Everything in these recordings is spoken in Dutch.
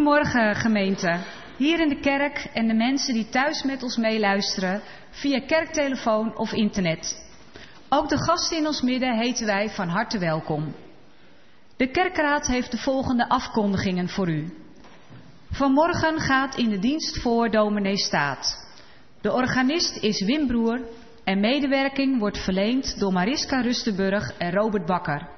Goedemorgen gemeente, hier in de kerk en de mensen die thuis met ons meeluisteren via kerktelefoon of internet. Ook de gasten in ons midden heten wij van harte welkom. De kerkraad heeft de volgende afkondigingen voor u. Vanmorgen gaat in de dienst voor dominee Staat. De organist is Wim Broer en medewerking wordt verleend door Mariska Rustenburg en Robert Bakker.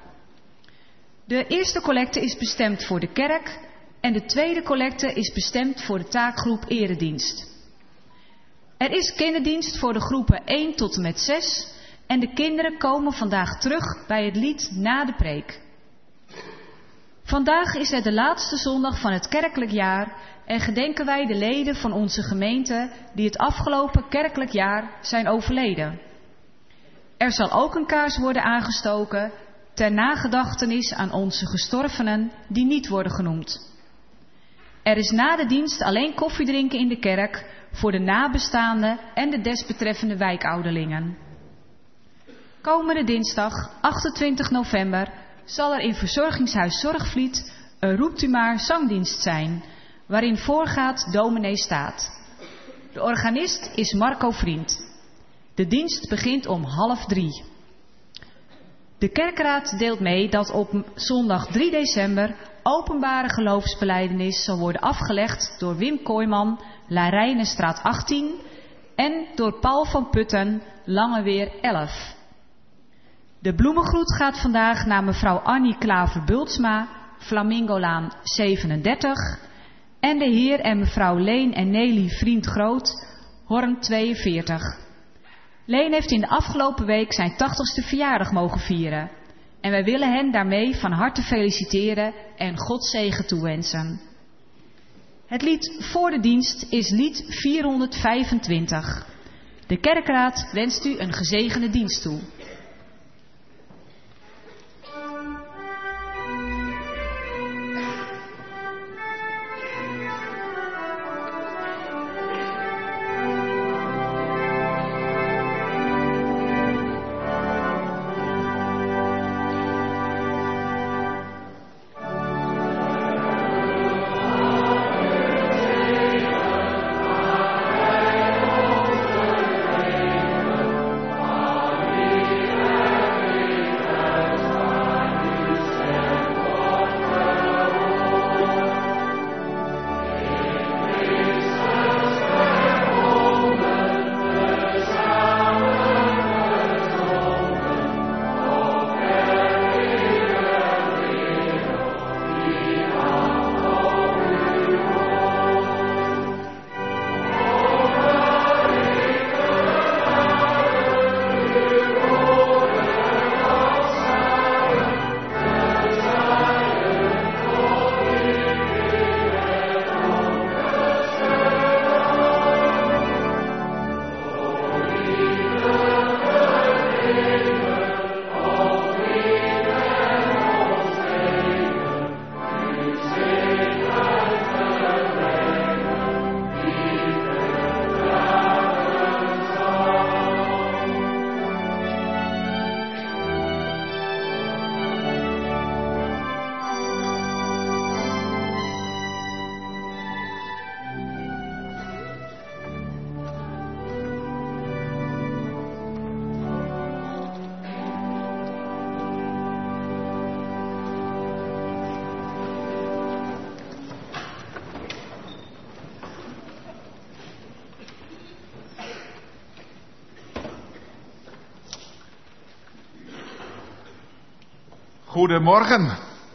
De eerste collecte is bestemd voor de kerk en de tweede collecte is bestemd voor de taakgroep Eredienst. Er is kinderdienst voor de groepen 1 tot en met 6 en de kinderen komen vandaag terug bij het lied Na de Preek. Vandaag is het de laatste zondag van het kerkelijk jaar en gedenken wij de leden van onze gemeente die het afgelopen kerkelijk jaar zijn overleden. Er zal ook een kaars worden aangestoken ter nagedachtenis aan onze gestorvenen die niet worden genoemd. Er is na de dienst alleen koffie drinken in de kerk voor de nabestaanden en de desbetreffende wijkouderlingen. Komende dinsdag 28 november zal er in verzorgingshuis Zorgvliet een Roept u maar zangdienst zijn, waarin voorgaat dominee Staat. De organist is Marco Vriend. De dienst begint om 2:30. De kerkraad deelt mee dat op zondag 3 december openbare geloofsbelijdenis zal worden afgelegd door Wim Kooijman, Larijnenstraat 18 en door Paul van Putten, Langeweer 11. De bloemengroet gaat vandaag naar mevrouw Annie Klaver-Bultsma, Flamingolaan 37 en de heer en mevrouw Leen en Nelly Vriend Groot, Horn 42. Leen heeft in de afgelopen week zijn 80ste verjaardag mogen vieren. En wij willen hen daarmee van harte feliciteren en Gods zegen toewensen. Het lied voor de dienst is lied 425. De kerkraad wenst u een gezegende dienst toe. Goedemorgen.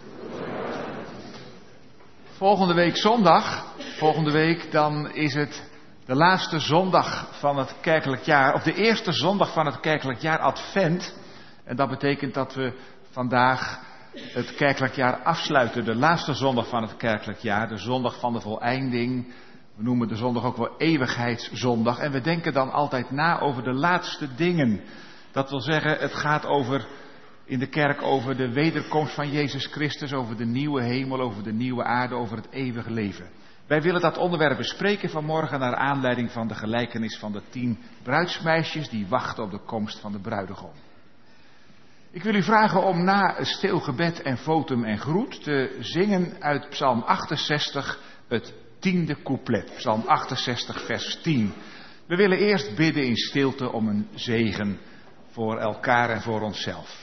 Volgende week zondag, dan is het de laatste zondag van het kerkelijk jaar, of de eerste zondag van het kerkelijk jaar Advent. En dat betekent dat we vandaag het kerkelijk jaar afsluiten, de laatste zondag van het kerkelijk jaar, de zondag van de voleinding. We noemen de zondag ook wel eeuwigheidszondag en we denken dan altijd na over de laatste dingen. Dat wil zeggen, het gaat in de kerk over de wederkomst van Jezus Christus, over de nieuwe hemel, over de nieuwe aarde, over het eeuwige leven. Wij willen dat onderwerp bespreken vanmorgen naar aanleiding van de gelijkenis van de 10 bruidsmeisjes die wachten op de komst van de bruidegom. Ik wil u vragen om na stil gebed en votum en groet te zingen uit Psalm 68 het 10e couplet, Psalm 68, vers 10. We willen eerst bidden in stilte om een zegen voor elkaar en voor onszelf.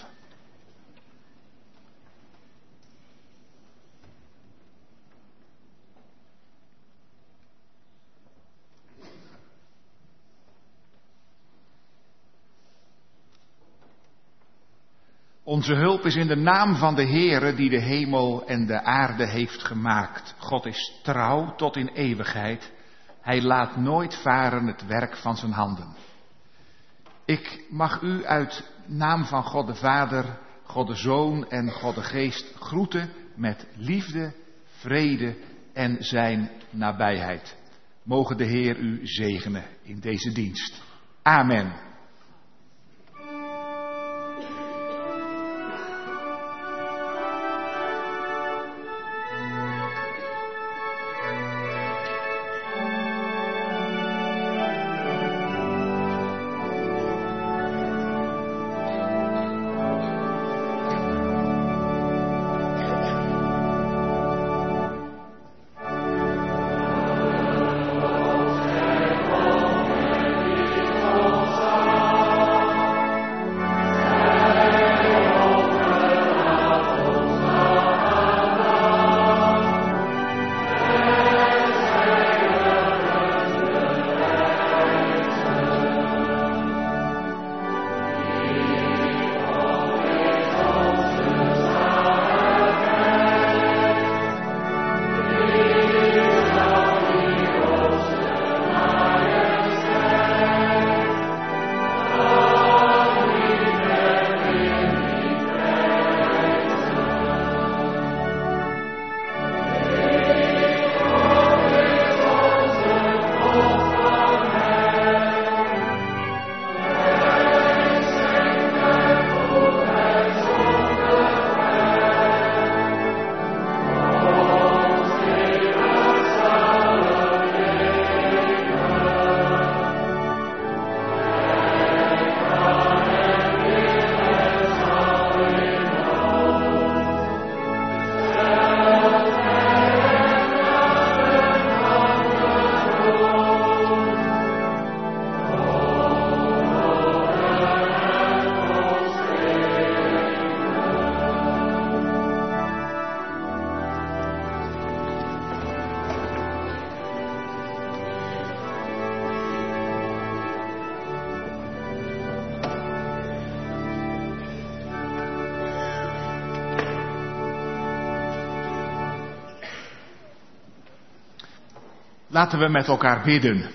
Onze hulp is in de naam van de Heere die de hemel en de aarde heeft gemaakt. God is trouw tot in eeuwigheid. Hij laat nooit varen het werk van zijn handen. Ik mag u uit naam van God de Vader, God de Zoon en God de Geest groeten met liefde, vrede en zijn nabijheid. Mogen de Heer u zegenen in deze dienst. Amen. Laten we met elkaar bidden.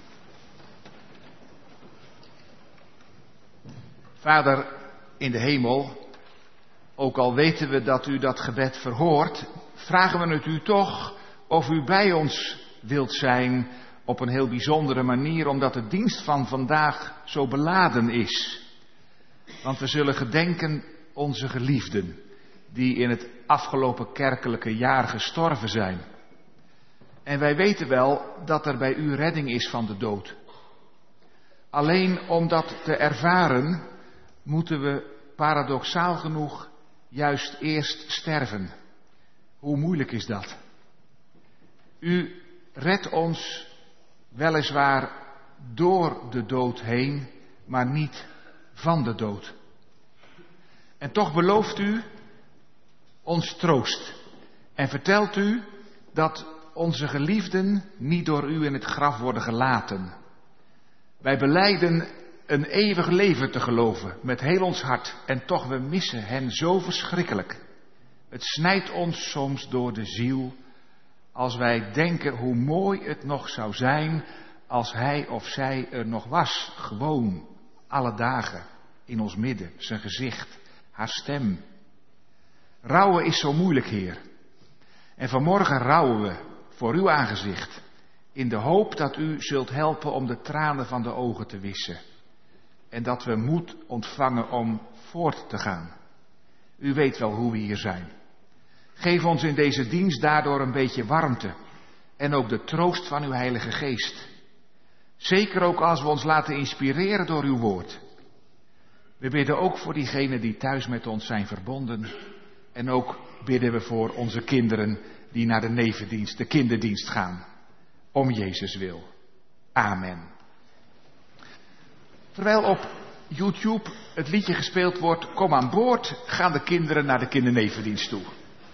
Vader in de hemel, ook al weten we dat u dat gebed verhoort, vragen we het u toch of u bij ons wilt zijn op een heel bijzondere manier, omdat de dienst van vandaag zo beladen is. Want we zullen gedenken onze geliefden, die in het afgelopen kerkelijke jaar gestorven zijn. En wij weten wel dat er bij u redding is van de dood. Alleen om dat te ervaren, moeten we paradoxaal genoeg juist eerst sterven. Hoe moeilijk is dat? U redt ons weliswaar door de dood heen, maar niet van de dood. En toch belooft u ons troost en vertelt u dat onze geliefden niet door u in het graf worden gelaten. Wij belijden een eeuwig leven te geloven met heel ons hart en toch we missen hen zo verschrikkelijk. Het snijdt ons soms door de ziel als wij denken hoe mooi het nog zou zijn als hij of zij er nog was, gewoon, alle dagen, in ons midden, zijn gezicht, haar stem. Rouwen is zo moeilijk, Heer. En vanmorgen rouwen we voor uw aangezicht, in de hoop dat u zult helpen om de tranen van de ogen te wissen. En dat we moed ontvangen om voort te gaan. U weet wel hoe we hier zijn. Geef ons in deze dienst daardoor een beetje warmte en ook de troost van uw Heilige Geest. Zeker ook als we ons laten inspireren door uw woord. We bidden ook voor diegenen die thuis met ons zijn verbonden En ook bidden we voor onze kinderen die naar de nevendienst, de kinderdienst gaan. Om Jezus wil. Amen. Terwijl op YouTube het liedje gespeeld wordt, Kom aan boord, gaan de kinderen naar de kindernevendienst toe.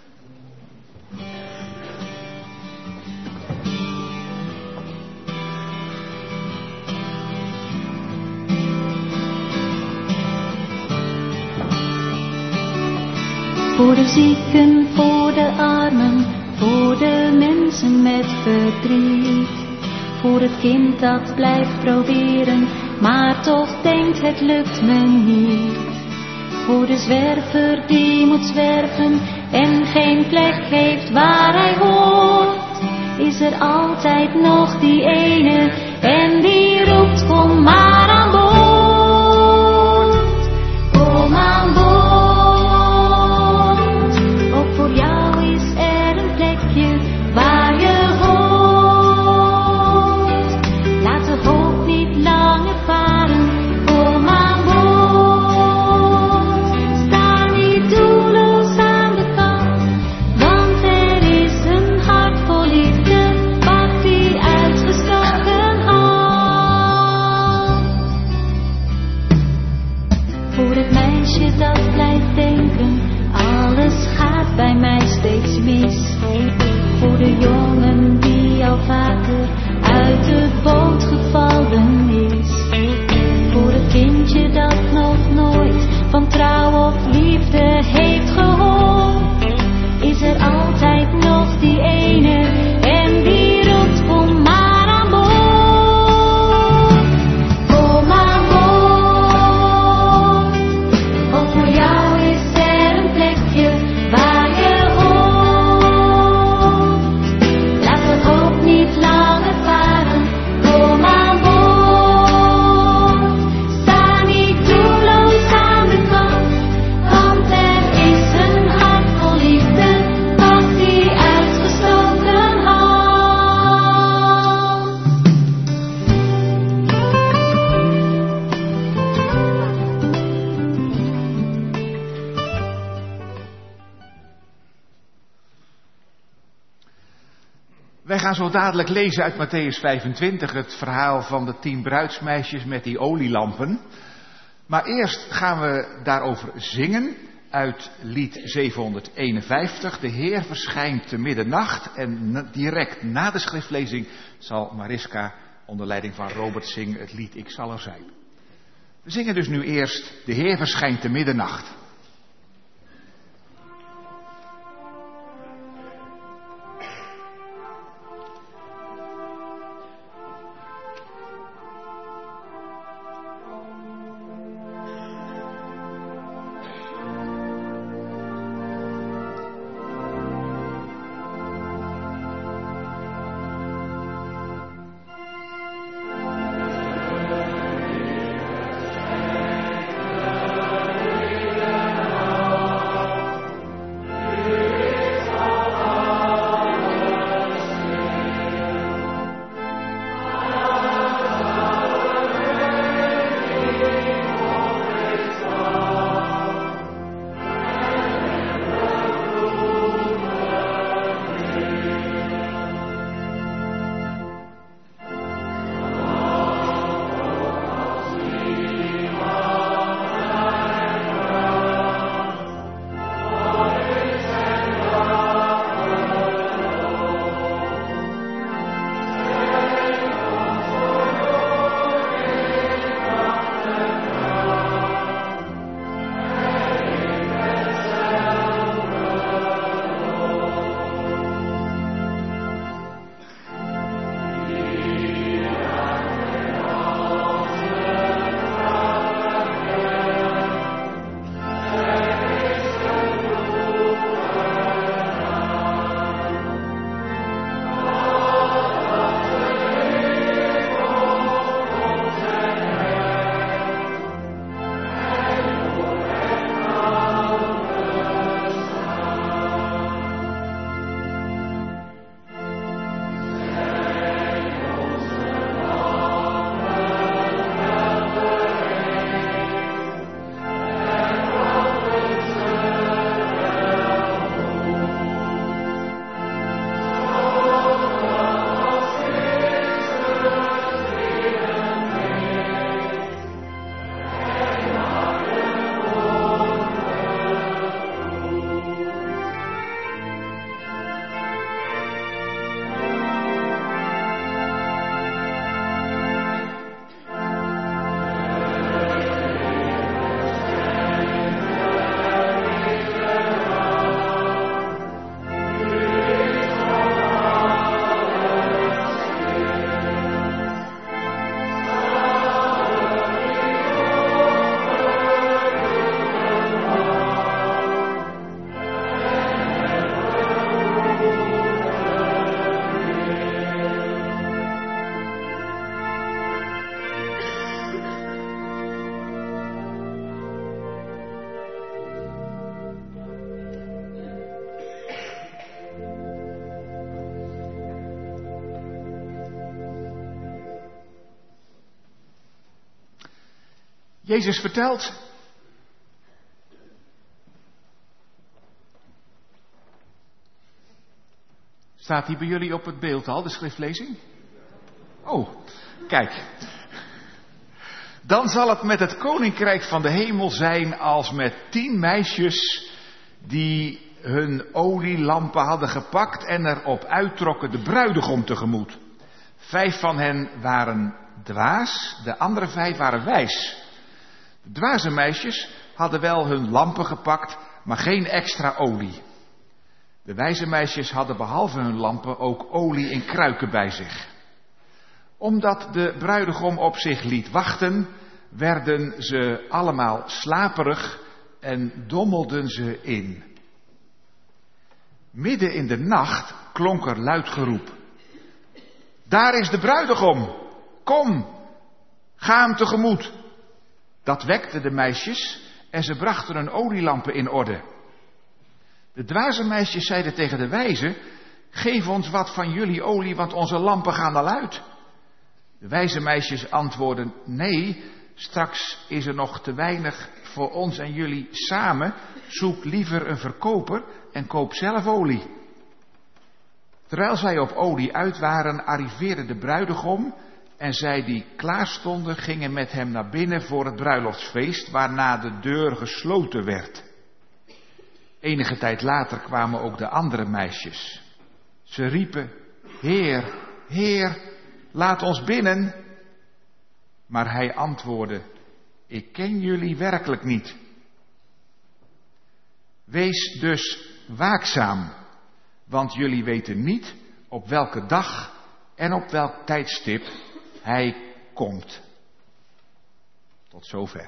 Voor de zieken, voor de armen, voor de mensen met verdriet. Voor het kind dat blijft proberen, maar toch denkt het lukt me niet. Voor de zwerver die moet zwerven en geen plek heeft waar hij hoort. Is er altijd nog die ene en die roept kom maar aan boord. Kom aan boord. Waar je hoort, laat de hoop niet langer varen. Kom aan boord, sta niet doelloos aan de kant, want er is een hart vol liefde, pak die uitgestoken hand. Voor het meisje dat blijft denken, alles gaat bij mij steeds mis. Voor de jongen die al vaker uit de boot gevallen is. Voor het kindje dat nog nooit van trouw of liefde heeft gehoord. Is er altijd nog die ene en die roept kom maar aan boord. Kom aan boord. Ook voor jou is er een plekje waar je niet langer varen, kom aan boord. Sta niet doelloos aan de kant, want er is een hart vol liefde, pak die uitgestoken hand. Wij gaan zo dadelijk lezen uit Mattheüs 25 het verhaal van de 10 bruidsmeisjes met die olielampen. Maar eerst gaan we daarover zingen uit lied 751. De Heer verschijnt te middernacht. En direct na de schriftlezing zal Mariska onder leiding van Robert zingen het lied Ik zal er zijn. We zingen dus nu eerst De Heer verschijnt te middernacht. Amen. Jezus vertelt. Staat die bij jullie op het beeld al, de schriftlezing? Oh, kijk. Dan zal het met het koninkrijk van de hemel zijn als met 10 meisjes die hun olielampen hadden gepakt en erop uittrokken de bruidegom tegemoet. 5 van hen waren dwaas, de andere 5 waren wijs. De dwaze meisjes hadden wel hun lampen gepakt, maar geen extra olie. De wijze meisjes hadden behalve hun lampen ook olie in kruiken bij zich. Omdat de bruidegom op zich liet wachten, werden ze allemaal slaperig en dommelden ze in. Midden in de nacht klonk er luid geroep. Daar is de bruidegom! Kom, ga hem tegemoet! Dat wekte de meisjes en ze brachten hun olielampen in orde. De dwaze meisjes zeiden tegen de wijze: geef ons wat van jullie olie, want onze lampen gaan al uit. De wijze meisjes antwoordden: nee, straks is er nog te weinig voor ons en jullie samen. Zoek liever een verkoper en koop zelf olie. Terwijl zij op olie uit waren, arriveerde de bruidegom en zij die klaar stonden gingen met hem naar binnen voor het bruiloftsfeest, waarna de deur gesloten werd. Enige tijd later kwamen ook de andere meisjes. Ze riepen: Heer, Heer, laat ons binnen. Maar hij antwoordde: ik ken jullie werkelijk niet. Wees dus waakzaam, want jullie weten niet op welke dag en op welk tijdstip hij komt. Tot zover.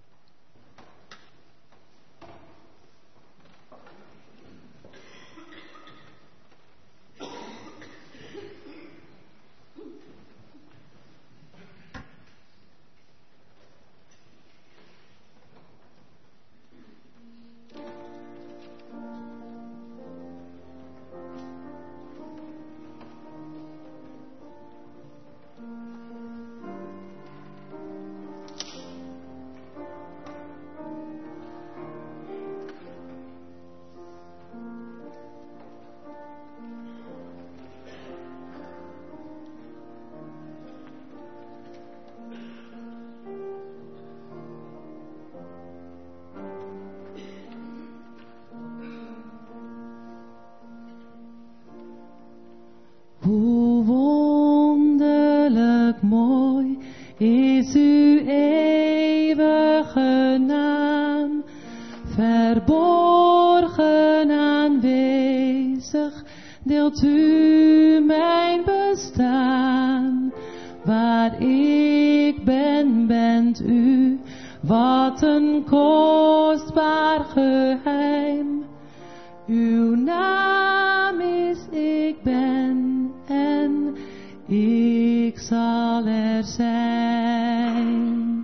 Hoe wonderlijk mooi is uw eeuwige naam, verborgen aanwezig, deelt u mijn bestaan. Waar ik ben, bent u, wat een kostbaar geheim. Uw naam is ik ben en ik zal er zijn.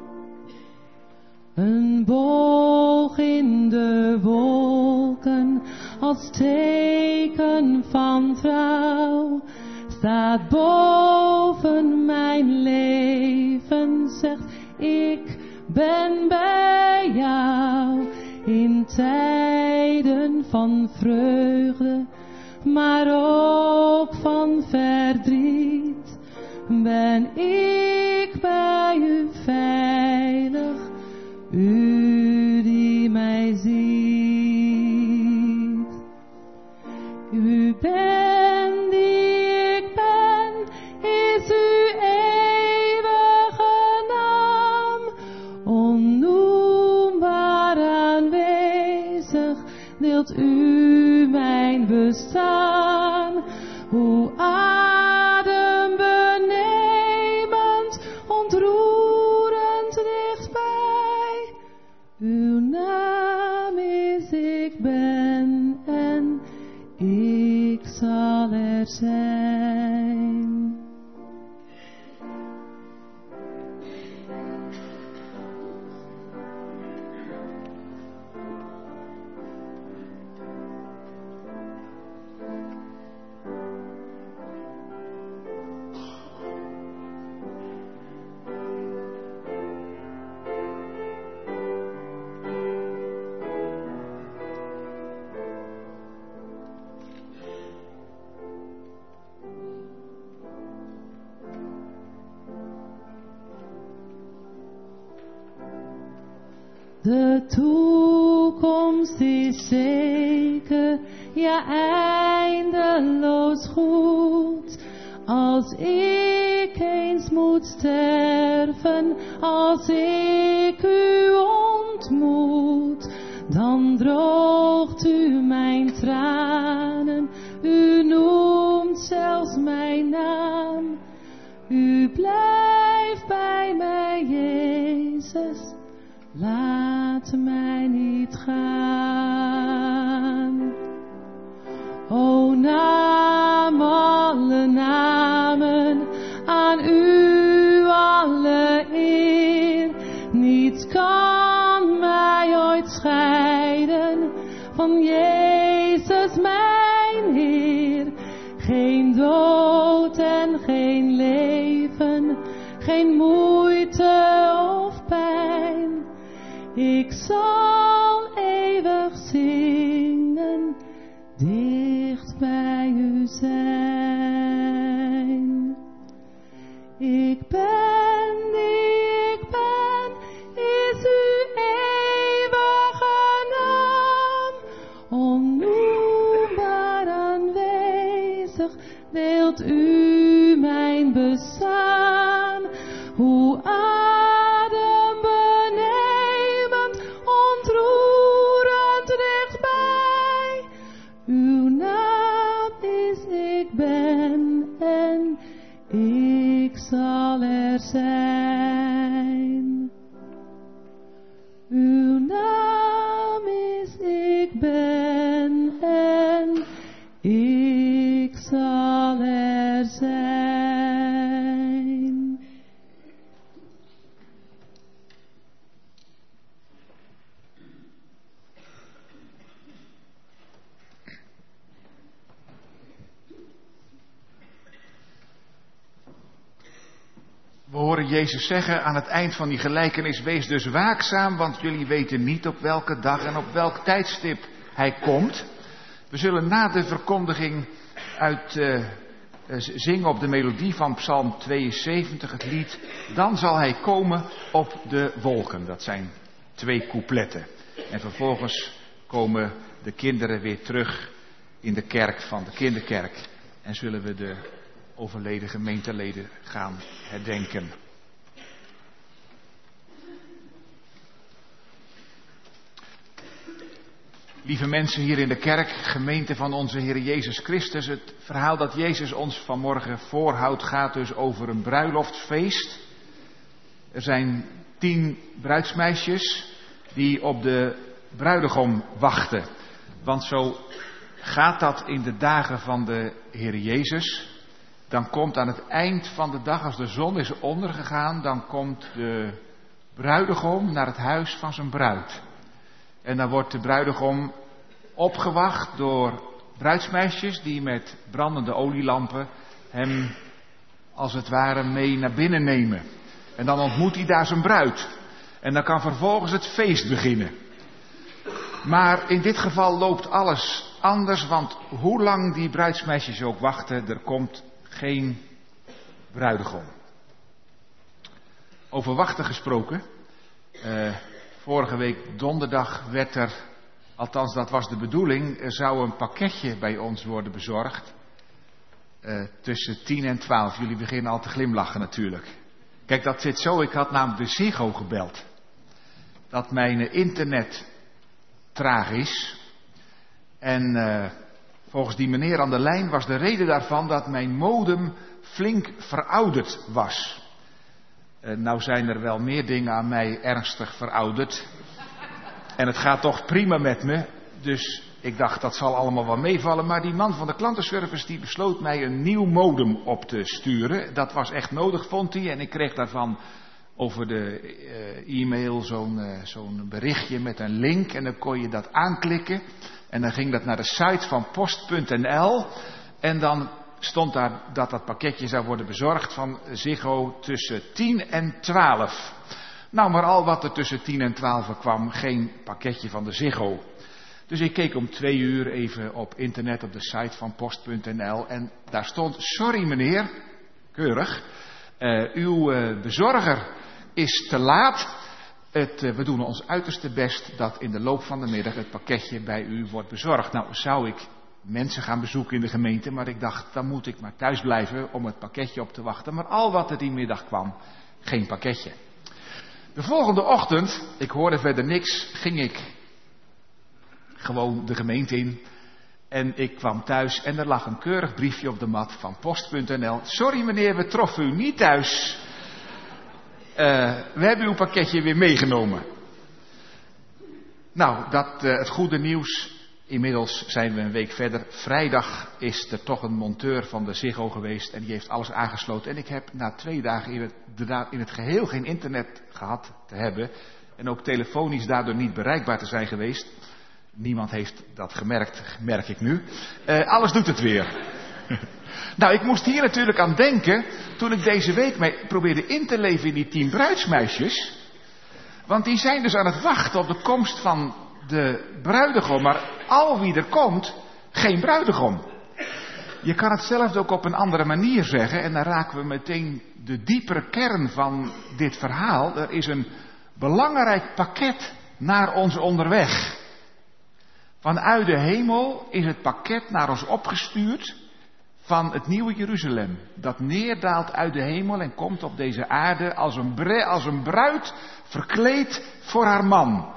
Een boog in de wolken als teken van trouw staat boven mijn leven, zegt ik ben bij jou. In tijden van vreugde, maar ook van verdriet, ben ik bij u veilig, u die mij ziet. U bent die ik ben, is uw eeuwige naam, onnoembaar aanwezig, deelt u mijn bestaan. Hoe adembenemend, ontroerend dichtbij. Uw naam is ik ben en ik zal er zijn. De toekomst is zeker, ja eindeloos goed. Als ik eens moet sterven, als ik u ontmoet, dan droogt u mijn tranen, u noemt zelfs mijn naam. U blijft bij mij, Jezus, laat mij niet gaan. O naam, alle namen, aan u alle eer. Niets kan mij ooit scheiden van Jezus mijn Heer. Geen dood en geen leven, geen moeite of pijn. Ik zal eeuwig zingen, dicht bij u zijn. Ik ben die ik ben, is uw eeuwige naam. Onnoembaar aanwezig, deelt u mijn bestaan. Hoe adembenemend, ontroerend dichtbij. Uw naam is ik ben en ik zal er zijn. Uw naam is ik ben en ik zal er zijn. We horen Jezus zeggen aan het eind van die gelijkenis: wees dus waakzaam, want jullie weten niet op welke dag en op welk tijdstip hij komt. We zullen na de verkondiging zingen op de melodie van Psalm 72 het lied Dan zal hij komen op de wolken. Dat zijn 2 coupletten. En vervolgens komen de kinderen weer terug in de kerk van de kinderkerk. En zullen we de overleden gemeenteleden gaan herdenken. Lieve mensen hier in de kerk, gemeente van onze Heer Jezus Christus. Het verhaal dat Jezus ons vanmorgen voorhoudt gaat dus over een bruiloftsfeest. Er zijn 10 bruidsmeisjes die op de bruidegom wachten. Want zo gaat dat in de dagen van de Heer Jezus. Dan komt aan het eind van de dag, als de zon is ondergegaan, dan komt de bruidegom naar het huis van zijn bruid. En dan wordt de bruidegom opgewacht door bruidsmeisjes die met brandende olielampen hem als het ware mee naar binnen nemen. En dan ontmoet hij daar zijn bruid. En dan kan vervolgens het feest beginnen. Maar in dit geval loopt alles anders, want hoe lang die bruidsmeisjes ook wachten, er komt geen bruidegom. Over wachten gesproken. Vorige week donderdag werd er, althans dat was de bedoeling, er zou een pakketje bij ons worden bezorgd. Tussen 10 en 12. Jullie beginnen al te glimlachen natuurlijk. Kijk, dat zit zo. Ik had namelijk de Ziggo gebeld. Dat mijn internet traag is. En volgens die meneer aan de lijn was de reden daarvan dat mijn modem flink verouderd was. Nou zijn er wel meer dingen aan mij ernstig verouderd. En het gaat toch prima met me. Dus ik dacht dat zal allemaal wel meevallen. Maar die man van de klantenservice die besloot mij een nieuw modem op te sturen. Dat was echt nodig, vond hij. En ik kreeg daarvan over de e-mail zo'n berichtje met een link. En dan kon je dat aanklikken. En dan ging dat naar de site van post.nl. En dan stond daar dat dat pakketje zou worden bezorgd van Ziggo tussen 10 en 12. Nou, maar al wat er tussen 10 en 12 kwam, geen pakketje van de Ziggo. Dus ik keek om 2 uur even op internet op de site van post.nl. En daar stond: sorry meneer, keurig, uw bezorger is te laat. We doen ons uiterste best dat in de loop van de middag het pakketje bij u wordt bezorgd. Nou, zou ik mensen gaan bezoeken in de gemeente, maar ik dacht, dan moet ik maar thuis blijven om het pakketje op te wachten. Maar al wat er die middag kwam, geen pakketje. De volgende ochtend, ik hoorde verder niks, ging ik gewoon de gemeente in. En ik kwam thuis en er lag een keurig briefje op de mat van post.nl. Sorry meneer, we troffen u niet thuis. We hebben uw pakketje weer meegenomen. Nou, het goede nieuws. Inmiddels zijn we een week verder. Vrijdag is er toch een monteur van de Ziggo geweest en die heeft alles aangesloten. En ik heb na 2 dagen in het geheel geen internet gehad te hebben. En ook telefonisch daardoor niet bereikbaar te zijn geweest. Niemand heeft dat gemerkt, merk ik nu. Alles doet het weer. Nou, ik moest hier natuurlijk aan denken toen ik deze week probeerde in te leven in die 10 bruidsmeisjes. Want die zijn dus aan het wachten op de komst van de bruidegom. Maar al wie er komt, geen bruidegom. Je kan hetzelfde ook op een andere manier zeggen. En dan raken we meteen de diepere kern van dit verhaal. Er is een belangrijk pakket naar ons onderweg. Vanuit de hemel is het pakket naar ons opgestuurd van het nieuwe Jeruzalem. Dat neerdaalt uit de hemel en komt op deze aarde als een bruid verkleed voor haar man.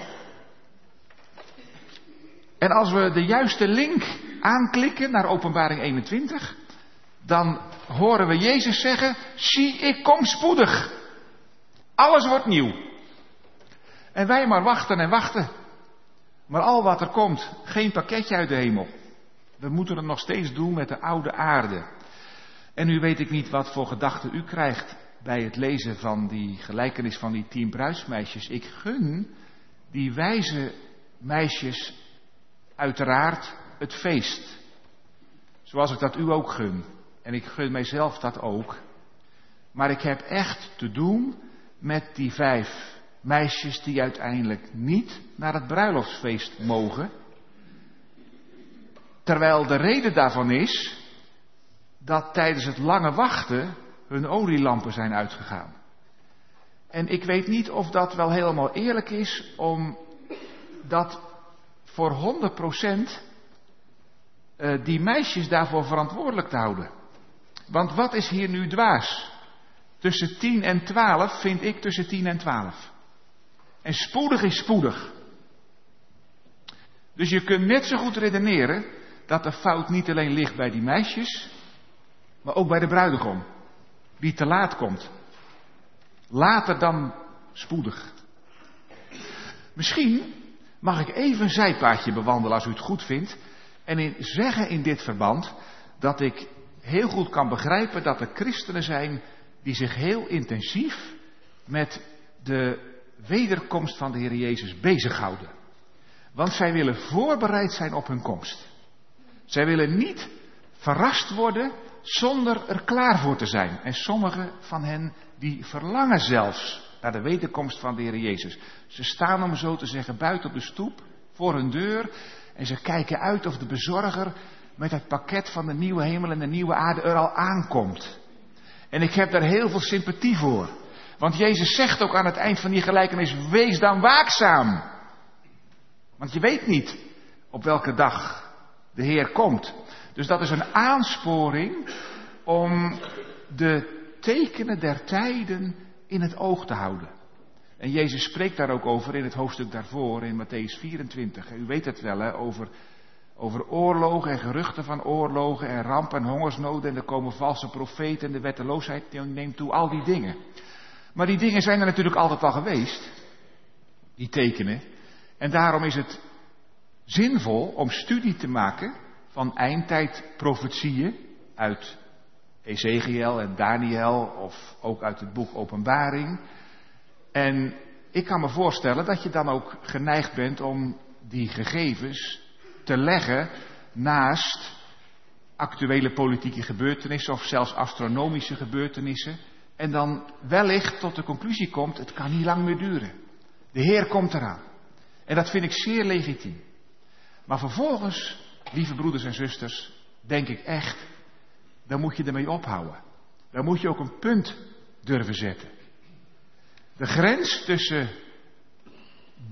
En als we de juiste link aanklikken naar Openbaring 21, dan horen we Jezus zeggen, zie, ik kom spoedig. Alles wordt nieuw. En wij maar wachten en wachten. Maar al wat er komt, geen pakketje uit de hemel. We moeten het nog steeds doen met de oude aarde. En nu weet ik niet wat voor gedachten u krijgt bij het lezen van die gelijkenis van die 10 bruidsmeisjes. Ik gun die wijze meisjes uiteraard het feest. Zoals ik dat u ook gun. En ik gun mijzelf dat ook. Maar ik heb echt te doen met die 5 meisjes die uiteindelijk niet naar het bruiloftsfeest mogen. Terwijl de reden daarvan is dat tijdens het lange wachten hun olielampen zijn uitgegaan. En ik weet niet of dat wel helemaal eerlijk is om dat voor 100% die meisjes daarvoor verantwoordelijk te houden. Want wat is hier nu dwaas? Tussen 10 en 12 vind ik tussen 10 en 12. En spoedig is spoedig. Dus je kunt net zo goed redeneren dat de fout niet alleen ligt bij die meisjes, maar ook bij de bruidegom, die te laat komt. Later dan spoedig. Misschien mag ik even een zijpaadje bewandelen als u het goed vindt. En zeggen in dit verband dat ik heel goed kan begrijpen dat er christenen zijn die zich heel intensief met de wederkomst van de Heer Jezus bezighouden. Want zij willen voorbereid zijn op hun komst. Zij willen niet verrast worden zonder er klaar voor te zijn. En sommigen van hen die verlangen zelfs naar de wederkomst van de Heer Jezus. Ze staan, om zo te zeggen, buiten op de stoep, voor hun deur. En ze kijken uit of de bezorger met het pakket van de nieuwe hemel en de nieuwe aarde er al aankomt. En ik heb daar heel veel sympathie voor. Want Jezus zegt ook aan het eind van die gelijkenis, wees dan waakzaam. Want je weet niet op welke dag de Heer komt. Dus dat is een aansporing om de tekenen der tijden in het oog te houden. En Jezus spreekt daar ook over in het hoofdstuk daarvoor, in Mattheüs 24. U weet het wel, hè, over oorlogen en geruchten van oorlogen en rampen en hongersnoden. En er komen valse profeten en de wetteloosheid neemt toe, al die dingen. Maar die dingen zijn er natuurlijk altijd al geweest, die tekenen. En daarom is het zinvol om studie te maken van eindtijdprofetieën uit Ezekiel en Daniel of ook uit het boek Openbaring. En ik kan me voorstellen dat je dan ook geneigd bent om die gegevens te leggen naast actuele politieke gebeurtenissen of zelfs astronomische gebeurtenissen. En dan wellicht tot de conclusie komt, het kan niet lang meer duren. De Heer komt eraan. En dat vind ik zeer legitiem. Maar vervolgens, lieve broeders en zusters, denk ik echt, dan moet je ermee ophouden. Dan moet je ook een punt durven zetten. De grens tussen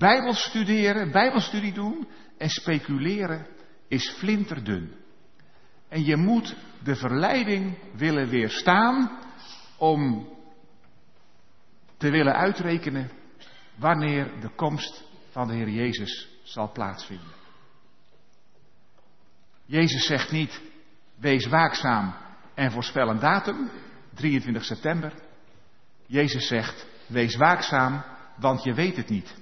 Bijbelstudie doen en speculeren is flinterdun. En je moet de verleiding willen weerstaan om te willen uitrekenen wanneer de komst van de Heer Jezus zal plaatsvinden. Jezus zegt niet, wees waakzaam en voorspel een datum, 23 september. Jezus zegt, wees waakzaam, want je weet het niet.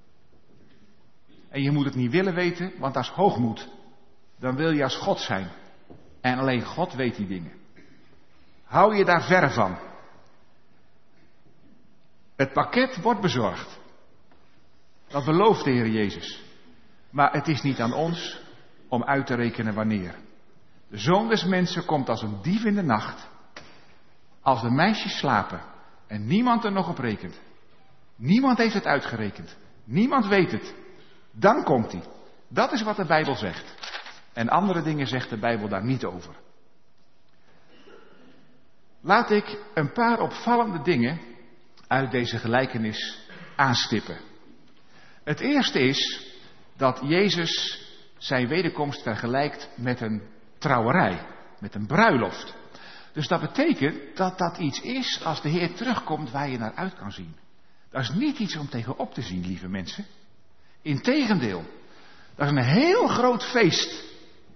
En je moet het niet willen weten, want dat is hoogmoed. Dan wil je als God zijn. En alleen God weet die dingen. Hou je daar ver van. Het pakket wordt bezorgd. Dat belooft de Heer Jezus. Maar het is niet aan ons om uit te rekenen wanneer. De Zoon des Mensen komt als een dief in de nacht. Als de meisjes slapen en niemand er nog op rekent. Niemand heeft het uitgerekend. Niemand weet het. Dan komt hij. Dat is wat de Bijbel zegt. En andere dingen zegt de Bijbel daar niet over. Laat ik een paar opvallende dingen uit deze gelijkenis aanstippen. Het eerste is dat Jezus zijn wederkomst vergelijkt met een trouwerij, met een bruiloft. Dus dat betekent dat dat iets is als de Heer terugkomt waar je naar uit kan zien. Dat is niet iets om tegenop te zien, lieve mensen. Integendeel, dat is een heel groot feest.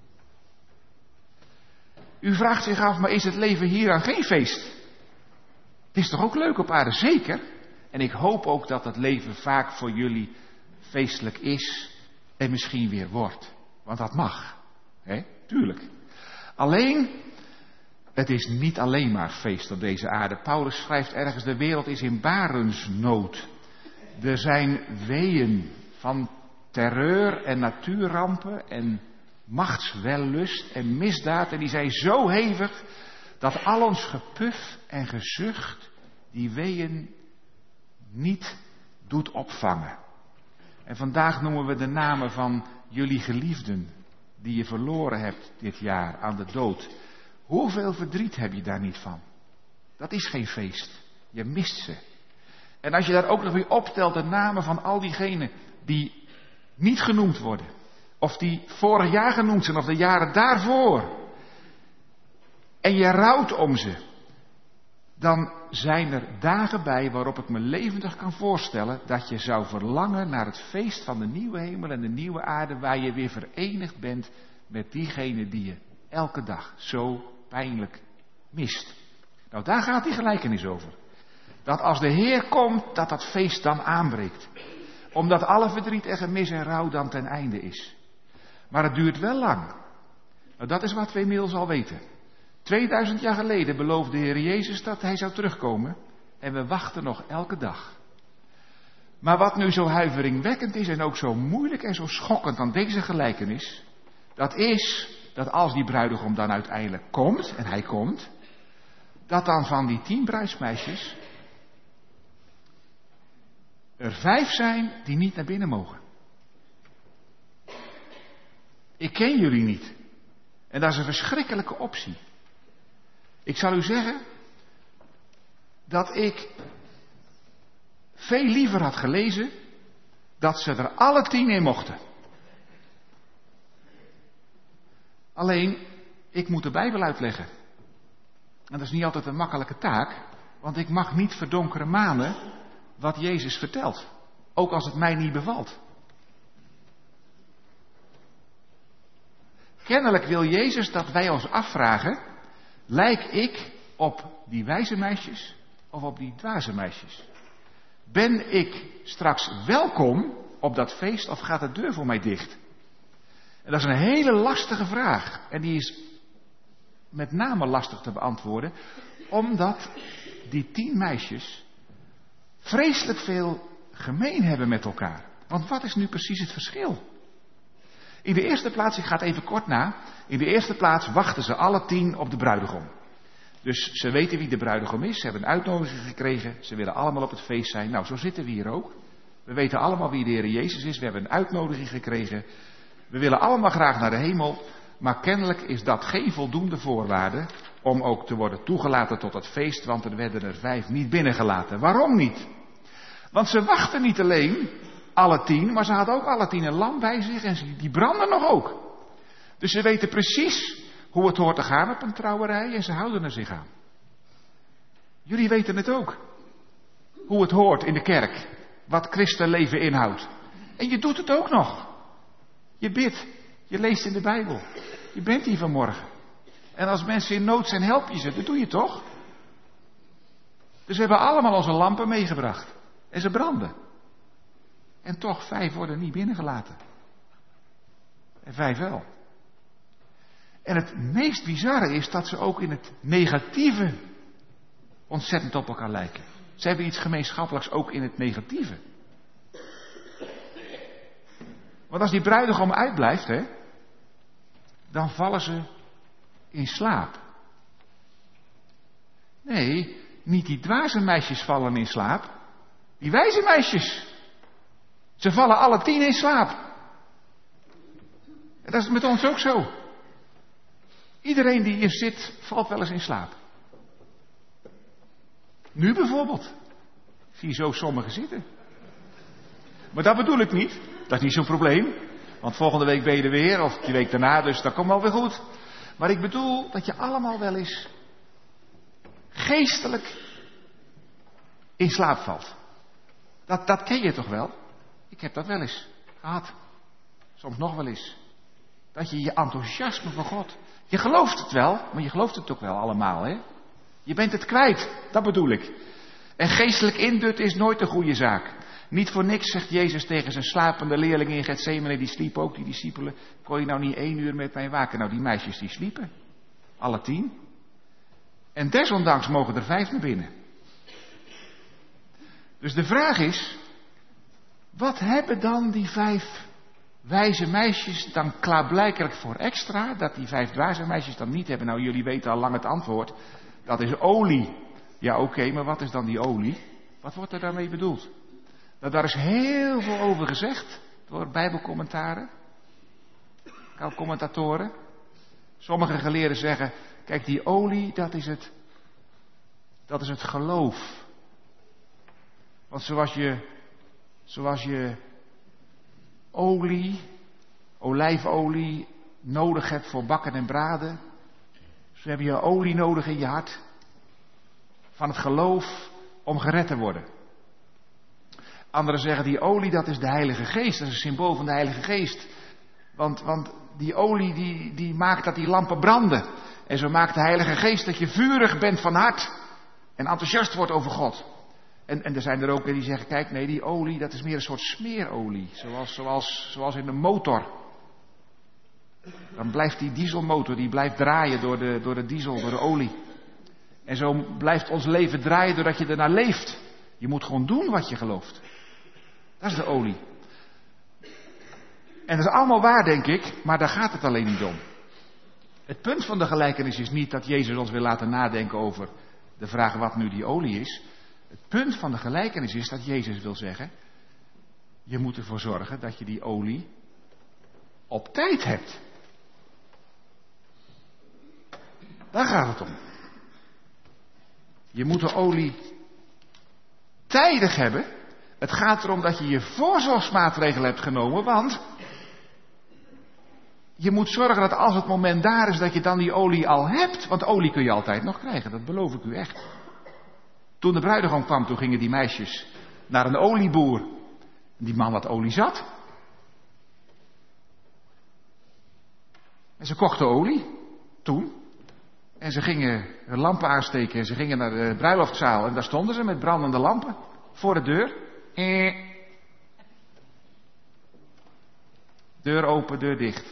U vraagt zich af, maar is het leven hier aan geen feest? Het is toch ook leuk op aarde, zeker? En ik hoop ook dat het leven vaak voor jullie feestelijk is en misschien weer wordt. Want dat mag, hè? Tuurlijk. Alleen, het is niet alleen maar feest op deze aarde. Paulus schrijft ergens, de wereld is in barensnood. Er zijn weeën van terreur en natuurrampen en machtswellust en misdaad. En die zijn zo hevig dat al ons gepuf en gezucht die weeën niet doet opvangen. En vandaag noemen we de namen van jullie geliefden die je verloren hebt dit jaar aan de dood. Hoeveel verdriet heb je daar niet van? Dat is geen feest. Je mist ze. En als je daar ook nog weer optelt de namen van al diegenen die niet genoemd worden. Of die vorig jaar genoemd zijn of de jaren daarvoor. En je rouwt om ze. Dan zijn er dagen bij waarop ik me levendig kan voorstellen dat je zou verlangen naar het feest van de nieuwe hemel en de nieuwe aarde, waar je weer verenigd bent met diegene die je elke dag zo pijnlijk mist. Nou, daar gaat die gelijkenis over. Dat als de Heer komt, dat dat feest dan aanbreekt. Omdat alle verdriet en gemis en rouw dan ten einde is. Maar het duurt wel lang. Nou, dat is wat we inmiddels al weten. 2000 jaar geleden beloofde de Heer Jezus dat Hij zou terugkomen. En we wachten nog elke dag. Maar wat nu zo huiveringwekkend is en ook zo moeilijk en zo schokkend aan deze gelijkenis. Dat is dat als die bruidegom dan uiteindelijk komt, en hij komt. Dat dan van die 10 bruidsmeisjes er 5 zijn die niet naar binnen mogen. Ik ken jullie niet. En dat is een verschrikkelijke optie. Ik zal u zeggen dat ik veel liever had gelezen dat ze er alle 10 in mochten. Alleen, ik moet de Bijbel uitleggen. En dat is niet altijd een makkelijke taak, want ik mag niet verdonkere manen wat Jezus vertelt. Ook als het mij niet bevalt. Kennelijk wil Jezus dat wij ons afvragen, lijk ik op die wijze meisjes of op die dwaze meisjes? Ben ik straks welkom op dat feest of gaat de deur voor mij dicht? En dat is een hele lastige vraag. En die is met name lastig te beantwoorden, omdat die 10 meisjes vreselijk veel gemeen hebben met elkaar. Want wat is nu precies het verschil? In de eerste plaats, ik ga het even kort na. In de eerste plaats wachten ze alle 10 op de bruidegom. Dus ze weten wie de bruidegom is. Ze hebben een uitnodiging gekregen. Ze willen allemaal op het feest zijn. Nou, zo zitten we hier ook. We weten allemaal wie de Heer Jezus is. We hebben een uitnodiging gekregen. We willen allemaal graag naar de hemel. Maar kennelijk is dat geen voldoende voorwaarde om ook te worden toegelaten tot het feest. Want er werden er 5 niet binnengelaten. Waarom niet? Want ze wachten niet alleen alle 10, maar ze hadden ook alle 10 een lamp bij zich en die brandden nog ook. Dus ze weten precies hoe het hoort te gaan op een trouwerij en ze houden er zich aan. Jullie weten het ook. Hoe het hoort in de kerk. Wat christenleven inhoudt. En je doet het ook nog. Je bidt. Je leest in de Bijbel. Je bent hier vanmorgen. En als mensen in nood zijn, help je ze. Dat doe je toch? Dus we hebben allemaal onze lampen meegebracht. En ze branden. En toch 5 worden niet binnengelaten. En 5 wel. En het meest bizarre is dat ze ook in het negatieve ontzettend op elkaar lijken. Ze hebben iets gemeenschappelijks ook in het negatieve. Want als die bruidegom uitblijft, dan vallen ze in slaap. Nee, niet die dwaze meisjes vallen in slaap. Die wijze meisjes. Ze vallen alle 10 in slaap. En dat is met ons ook zo. Iedereen die hier zit, valt wel eens in slaap. Nu bijvoorbeeld. Ik zie zo sommigen zitten. Maar dat bedoel ik niet. Dat is niet zo'n probleem. Want volgende week ben je er weer, of die week daarna, dus dat komt wel weer goed. Maar ik bedoel dat je allemaal wel eens geestelijk in slaap valt. Dat ken je toch wel? Ik heb dat wel eens gehad. Soms nog wel eens. Dat je enthousiasme van God. Je gelooft het wel, maar je gelooft het ook wel allemaal, hè? Je bent het kwijt, dat bedoel ik. En geestelijk indut is nooit een goede zaak. Niet voor niks zegt Jezus tegen zijn slapende leerlingen in Getsemane, die sliepen ook, die discipelen. Kon je nou niet 1 uur met mij waken? Nou, die meisjes die sliepen. Alle 10. En desondanks mogen er 5 naar binnen. Dus de vraag is, wat hebben dan die 5 wijze meisjes dan klaarblijkelijk voor extra, dat die 5 dwaze meisjes dan niet hebben? Nou, jullie weten al lang het antwoord. Dat is olie. Ja, oké, maar wat is dan die olie? Wat wordt er daarmee bedoeld? Nou, daar is heel veel over gezegd door bijbelcommentaren, commentatoren. Sommige geleerden zeggen, kijk, die olie, dat is het geloof. Want zoals je olijfolie nodig hebt voor bakken en braden, zo heb je olie nodig in je hart van het geloof om gered te worden. Anderen zeggen, die olie, dat is de Heilige Geest. Dat is een symbool van de Heilige Geest. Want die olie die maakt dat die lampen branden. En zo maakt de Heilige Geest dat je vurig bent van hart. En enthousiast wordt over God. En er zijn er ook die zeggen, kijk, nee, die olie, dat is meer een soort smeerolie. Zoals in een motor. Dan blijft die dieselmotor, die blijft draaien door de diesel, door de olie. En zo blijft ons leven draaien doordat je ernaar leeft. Je moet gewoon doen wat je gelooft. Dat is de olie. En dat is allemaal waar, denk ik, maar daar gaat het alleen niet om. Het punt van de gelijkenis is niet dat Jezus ons wil laten nadenken over de vraag wat nu die olie is. Het punt van de gelijkenis is dat Jezus wil zeggen, je moet ervoor zorgen dat je die olie op tijd hebt. Daar gaat het om. Je moet de olie tijdig hebben. Het gaat erom dat je je voorzorgsmaatregelen hebt genomen, want je moet zorgen dat als het moment daar is, dat je dan die olie al hebt. Want olie kun je altijd nog krijgen, dat beloof ik u echt. Toen de bruidegom kwam, toen gingen die meisjes naar een olieboer. Die man had olie zat. En ze kochten olie, toen. En ze gingen hun lampen aansteken en ze gingen naar de bruiloftzaal. En daar stonden ze met brandende lampen voor de deur. Deur open, deur dicht.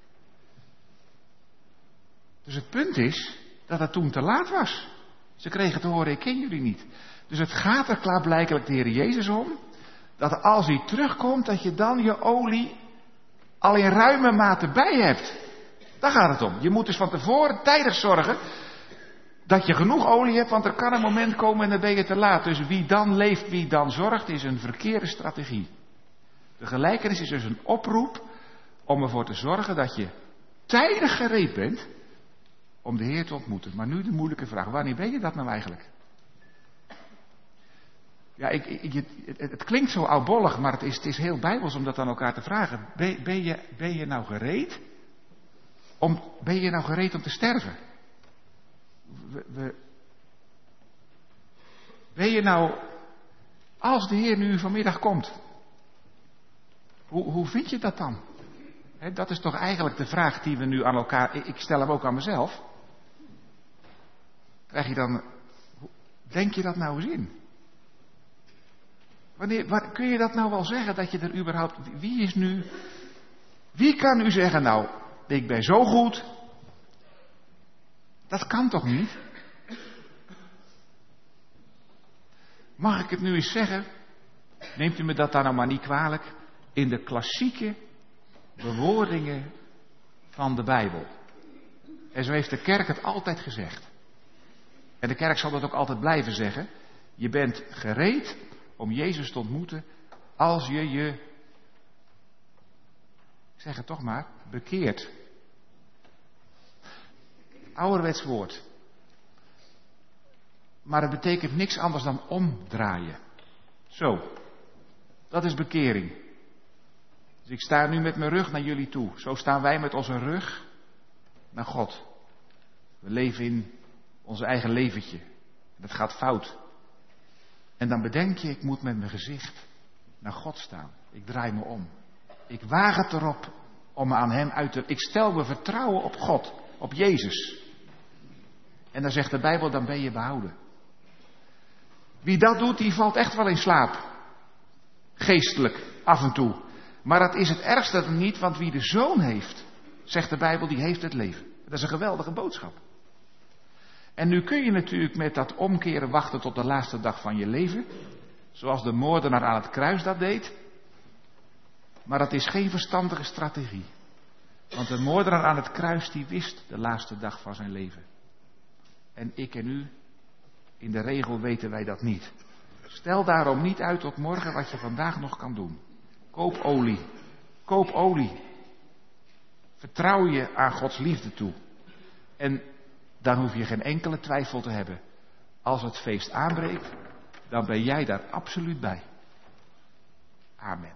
Dus het punt is dat het toen te laat was. Ze kregen te horen, ik ken jullie niet. Dus het gaat er klaarblijkelijk de Heer Jezus om, dat als hij terugkomt, dat je dan je olie al in ruime mate bij hebt. Daar gaat het om. Je moet dus van tevoren tijdig zorgen dat je genoeg olie hebt, want er kan een moment komen en dan ben je te laat. Dus wie dan leeft, wie dan zorgt, is een verkeerde strategie. De gelijkenis is dus een oproep om ervoor te zorgen dat je tijdig gereed bent om de Heer te ontmoeten. Maar nu de moeilijke vraag, wanneer ben je dat nou eigenlijk? Ja, het klinkt zo oudbollig, maar het is heel bijbels om dat aan elkaar te vragen. Ben je nou gereed? Ben je nou gereed om te sterven? Ben je nou, als de Heer nu vanmiddag komt, hoe vind je dat dan? Dat is toch eigenlijk de vraag die we nu aan elkaar, ik stel hem ook aan mezelf. Krijg je dan, denk je dat nou eens in? Kun je dat nou wel zeggen, dat je er überhaupt, wie kan u zeggen nou, ik ben zo goed? Dat kan toch niet? Mag ik het nu eens zeggen? Neemt u me dat dan nou maar niet kwalijk? In de klassieke bewoordingen van de Bijbel. En zo heeft de kerk het altijd gezegd. En de kerk zal dat ook altijd blijven zeggen. Je bent gereed om Jezus te ontmoeten als je, ik zeg het toch maar, bekeert. Ouderwets woord. Maar het betekent niks anders dan omdraaien. Zo, dat is bekering. Dus ik sta nu met mijn rug naar jullie toe. Zo staan wij met onze rug naar God. We leven in ons eigen leventje. Dat gaat fout. En dan bedenk je, ik moet met mijn gezicht naar God staan. Ik draai me om. Ik waag het erop om me aan hem uit te... Ik stel mijn vertrouwen op God, op Jezus. En dan zegt de Bijbel, dan ben je behouden. Wie dat doet, die valt echt wel in slaap. Geestelijk, af en toe. Maar dat is het ergste niet, want wie de Zoon heeft, zegt de Bijbel, die heeft het leven. Dat is een geweldige boodschap. En nu kun je natuurlijk met dat omkeren wachten tot de laatste dag van je leven. Zoals de moordenaar aan het kruis dat deed. Maar dat is geen verstandige strategie. Want de moordenaar aan het kruis, die wist de laatste dag van zijn leven. En ik en u, in de regel weten wij dat niet. Stel daarom niet uit tot morgen wat je vandaag nog kan doen. Koop olie. Koop olie. Vertrouw je aan Gods liefde toe. En dan hoef je geen enkele twijfel te hebben. Als het feest aanbreekt, dan ben jij daar absoluut bij. Amen.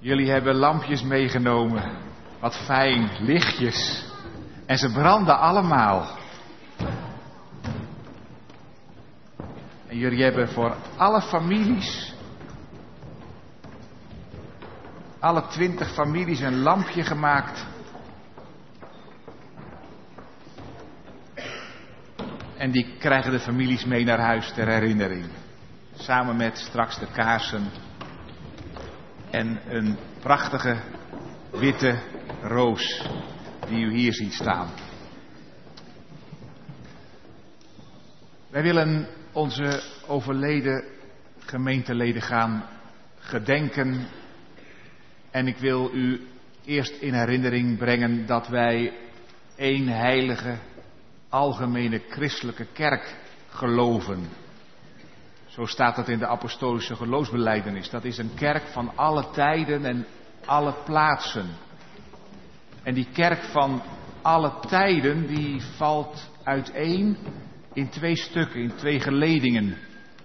Jullie hebben lampjes meegenomen. Wat fijn, lichtjes. En ze branden allemaal. En jullie hebben voor alle families, alle 20 families een lampje gemaakt. En die krijgen de families mee naar huis ter herinnering. Samen met straks de kaarsen en een prachtige witte roos die u hier ziet staan. Wij willen onze overleden gemeenteleden gaan gedenken. En ik wil u eerst in herinnering brengen dat wij één heilige, algemene christelijke kerk geloven. Zo staat het in de apostolische geloofsbelijdenis. Dat is een kerk van alle tijden en alle plaatsen. En die kerk van alle tijden die valt uiteen in 2 stukken, in 2 geledingen.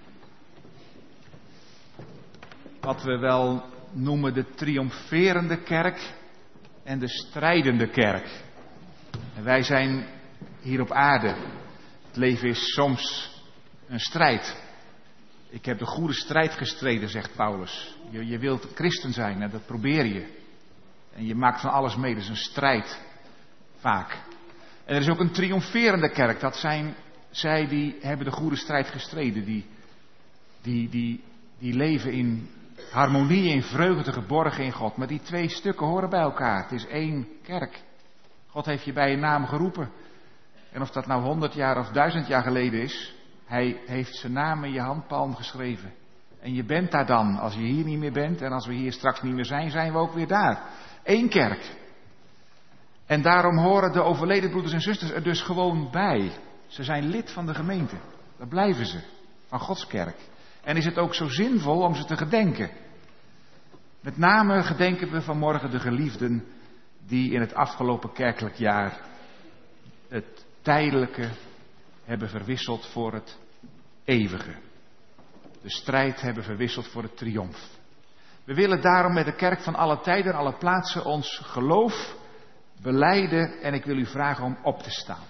Wat we wel noemen de triomferende kerk en de strijdende kerk. En wij zijn hier op aarde. Het leven is soms een strijd. Ik heb de goede strijd gestreden, zegt Paulus. Je wilt christen zijn en dat probeer je. En je maakt van alles mee, dat is een strijd. Vaak. En er is ook een triomferende kerk. Dat zijn zij die hebben de goede strijd gestreden. Die leven in harmonie, in vreugde, geborgen in God. Maar die 2 stukken horen bij elkaar. Het is 1 kerk. God heeft je bij je naam geroepen. En of dat nou 100 jaar of 1000 jaar geleden is. Hij heeft zijn naam in je handpalm geschreven. En je bent daar dan. Als je hier niet meer bent en als we hier straks niet meer zijn, zijn we ook weer daar. 1 kerk. En daarom horen de overleden broeders en zusters er dus gewoon bij. Ze zijn lid van de gemeente. Daar blijven ze. Van Gods kerk. En is het ook zo zinvol om ze te gedenken. Met name gedenken we vanmorgen de geliefden die in het afgelopen kerkelijk jaar het tijdelijke hebben verwisseld voor het eeuwige. De strijd hebben verwisseld voor het triomf. We willen daarom met de kerk van alle tijden en alle plaatsen ons geloof belijden en ik wil u vragen om op te staan.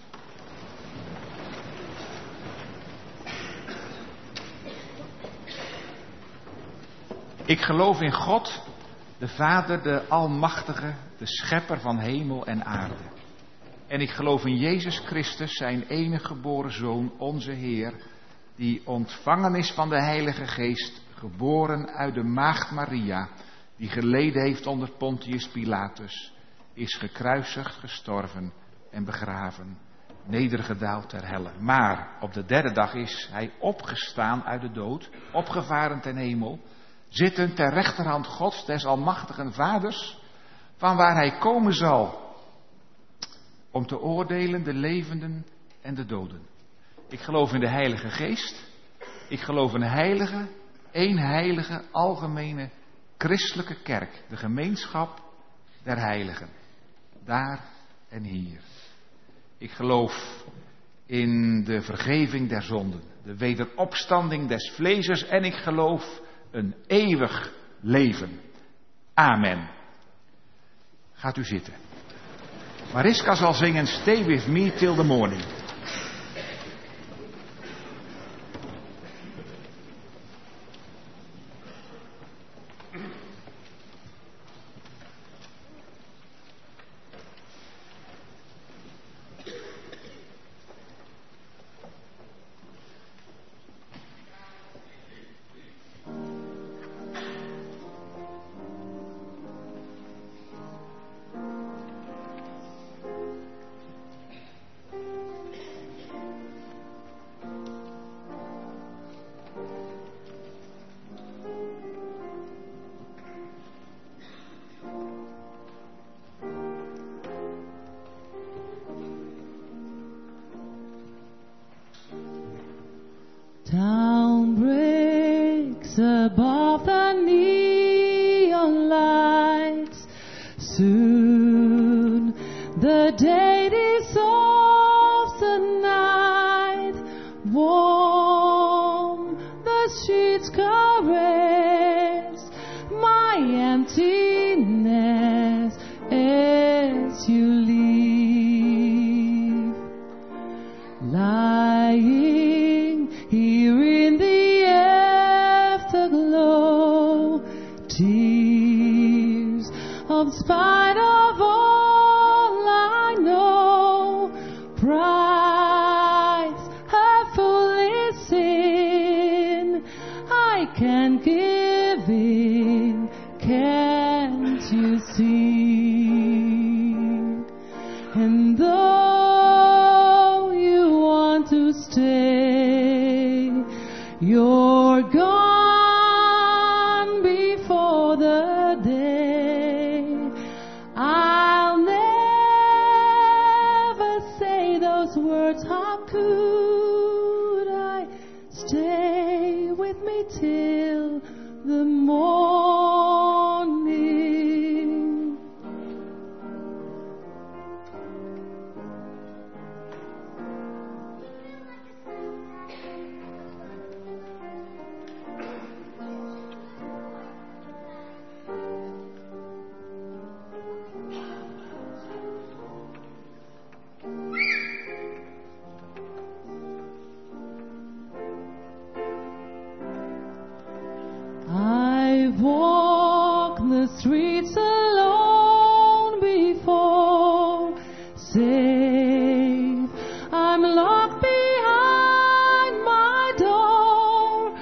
Ik geloof in God, de Vader, de Almachtige, de Schepper van hemel en aarde. En ik geloof in Jezus Christus, zijn enige geboren Zoon, onze Heer, die ontvangen is van de Heilige Geest, geboren uit de Maagd Maria, die geleden heeft onder Pontius Pilatus, is gekruisigd, gestorven en begraven, nedergedaald ter helle. Maar op de 3e dag is hij opgestaan uit de dood, opgevaren ten hemel, zittend ter rechterhand Gods, des almachtigen Vaders, van waar hij komen zal, om te oordelen de levenden en de doden. Ik geloof in de Heilige Geest. Ik geloof in een één heilige, algemene, christelijke kerk. De gemeenschap der heiligen. Daar en hier. Ik geloof in de vergeving der zonden. De wederopstanding des vleesers. En ik geloof een eeuwig leven. Amen. Gaat u zitten. Mariska zal zingen Stay With Me Till the Morning. Town breaks above the neon lights. Soon the day dissolves the night. Warm the streets caress my empty in spite of all I know, price her foolish sin. I can't give in, can't you see? And though you want to stay, you're gone before the day. I'll never say those words. How could I? Stay with me till the morning. I've walked the streets alone before, safe. I'm locked behind my door,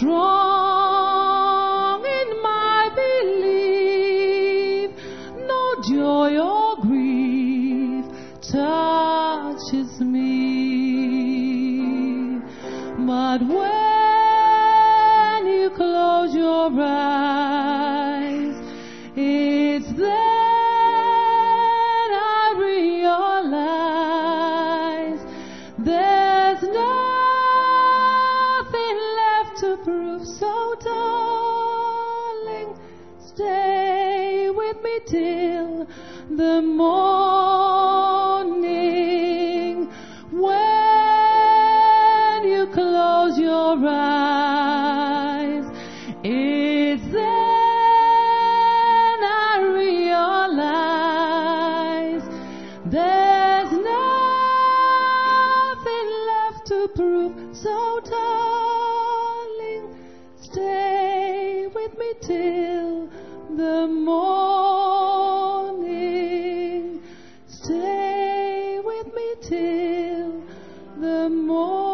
strong in my belief. No joy or grief touches me, but when you close your eyes, it's then I realize there's nothing left to prove. So darling, stay with me till the morning. When you close your eyes, it's then I realize there's nothing left to prove. So darling, stay with me till the morning. Stay with me till the morning.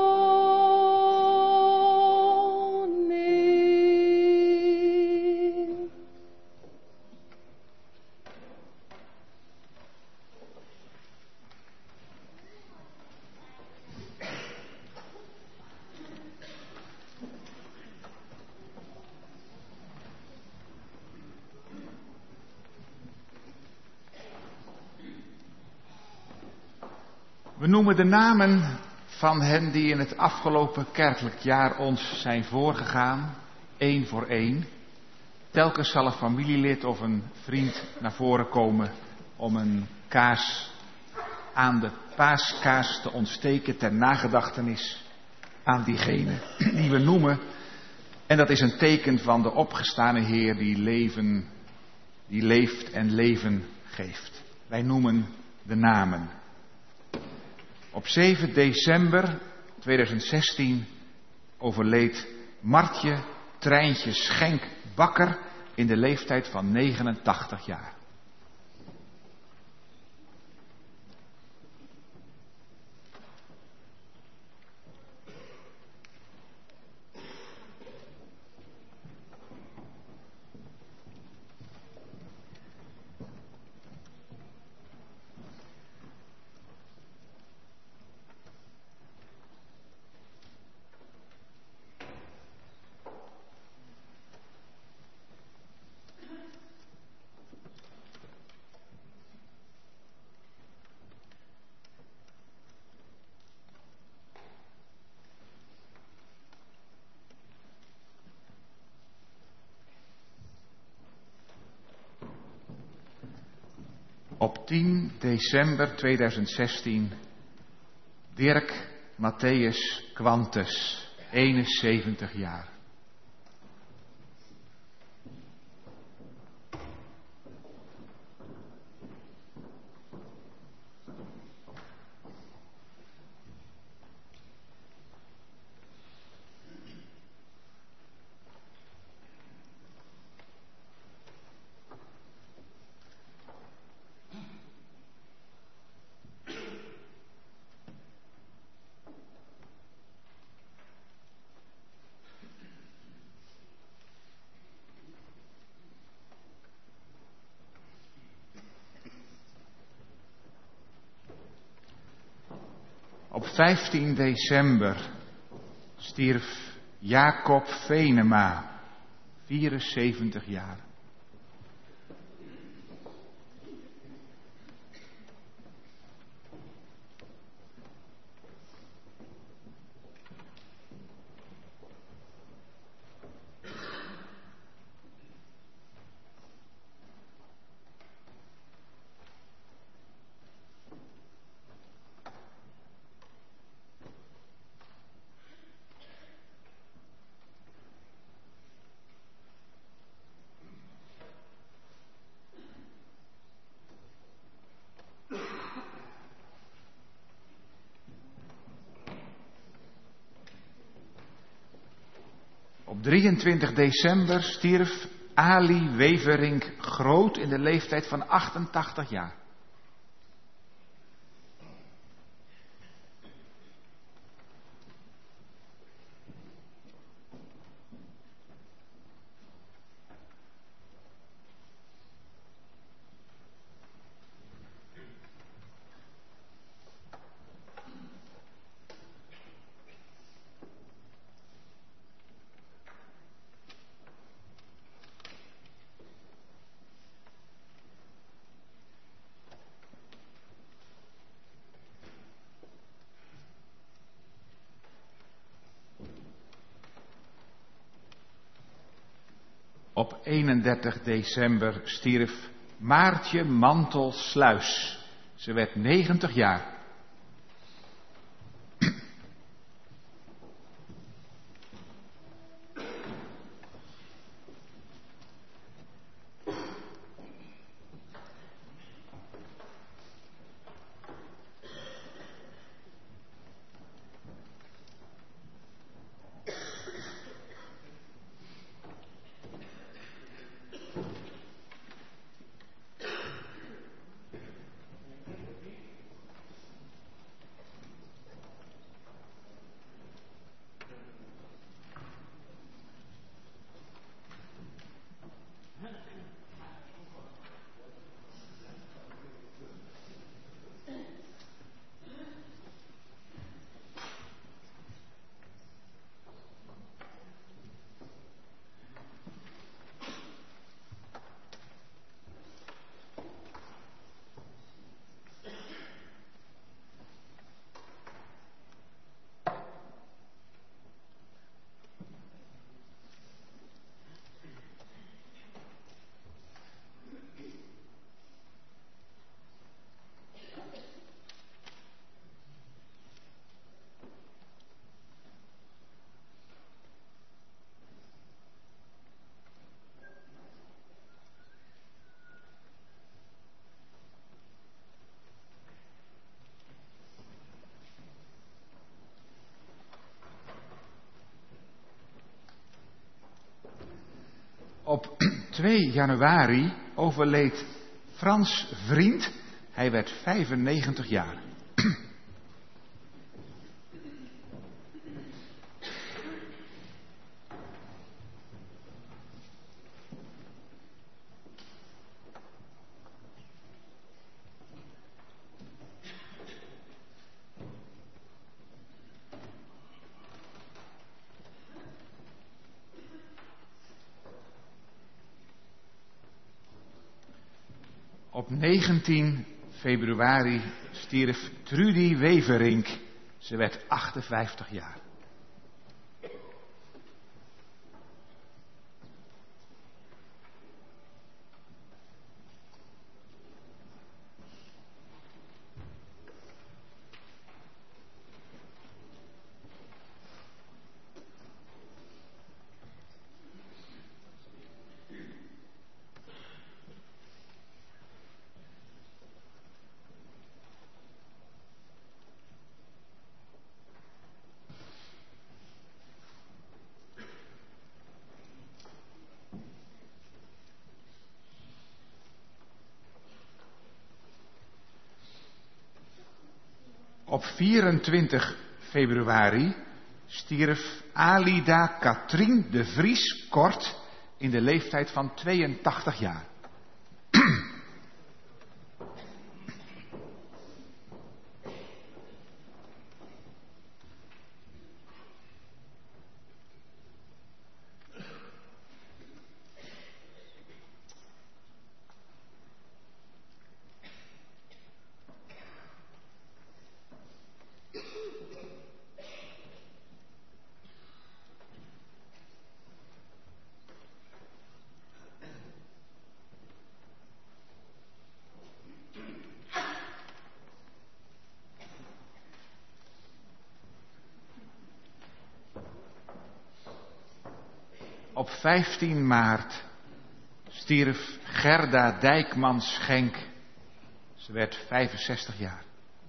We noemen de namen van hen die in het afgelopen kerkelijk jaar ons zijn voorgegaan, één voor één. Telkens zal een familielid of een vriend naar voren komen om een kaars aan de paaskaars te ontsteken ter nagedachtenis aan diegene die we noemen. En dat is een teken van de opgestane Heer die leeft en leven geeft. Wij noemen de namen. Op 7 december 2016 overleed Martje Treintje Schenk Bakker in de leeftijd van 89 jaar. Op 10 december 2016 Dirk Matthäus Quantes, 71 jaar. Op 15 december stierf Jacob Venema, 74 jaar. Op 23 december stierf Ali Weverink Groot in de leeftijd van 88 jaar. Op 31 december stierf Maartje Mantel Sluis. Ze werd 90 jaar. Op 2 januari overleed Frans Vriend. Hij werd 95 jaar. Op 19 februari stierf Trudy Weverink. Ze werd 58 jaar. Op 24 februari stierf Alida Katrien de Vries Kort in de leeftijd van 82 jaar. Op 15 maart stierf Gerda Dijkman Schenk. Ze werd 65 jaar.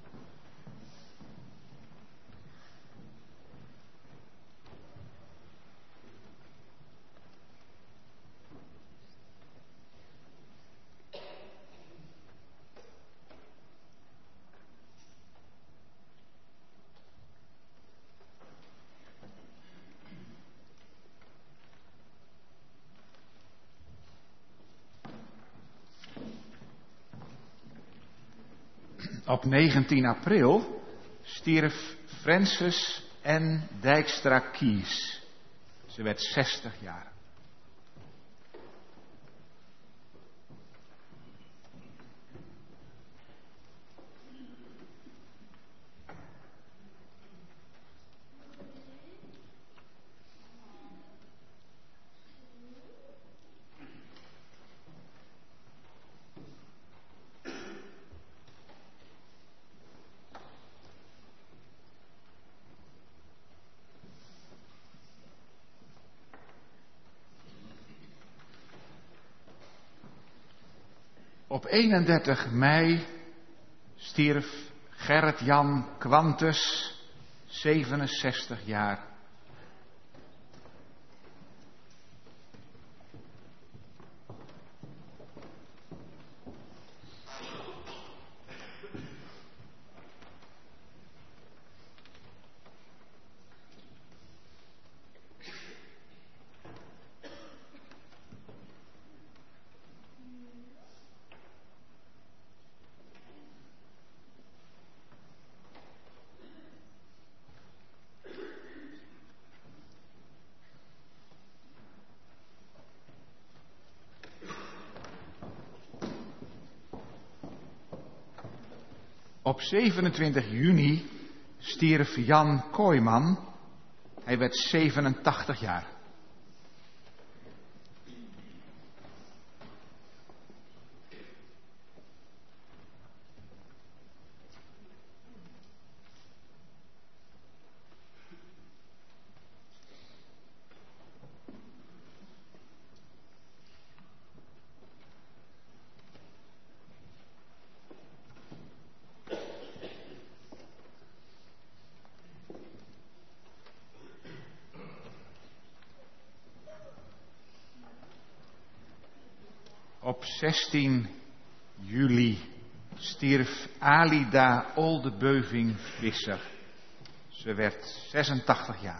Op 19 april stierf Frances N. Dijkstra Kies. Ze werd 60 jaar. Op 31 mei stierf Gerrit-Jan Quantus, 67 jaar. Op 27 juni stierf Jan Kooijman. Hij werd 87 jaar. Op 16 juli stierf Alida Oldebeuving-Visser. Ze werd 86 jaar.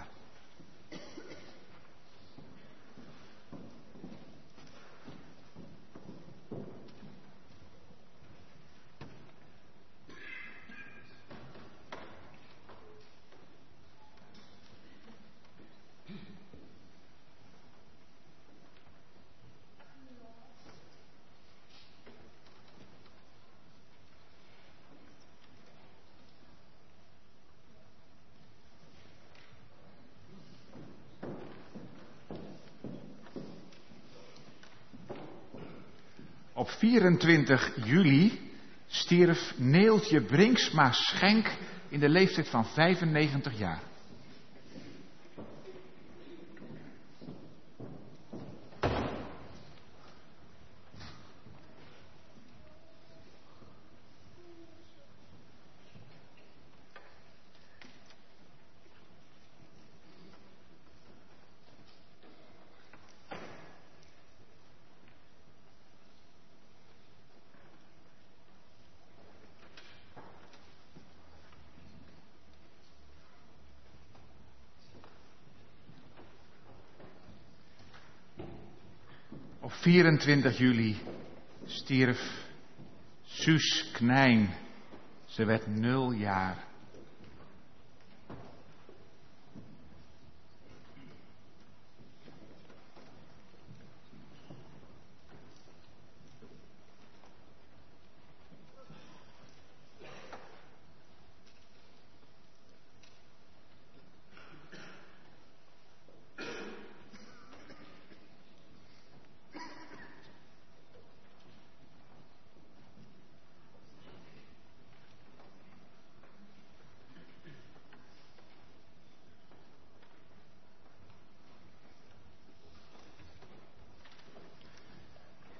Op 24 juli stierf Neeltje Brinksma Schenk in de leeftijd van 95 jaar. Op 24 juli stierf Suus Knijn. Ze werd 0 jaar.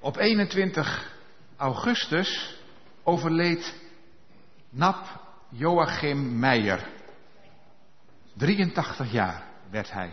Op 21 augustus overleed Nap Joachim Meijer. 83 jaar werd hij.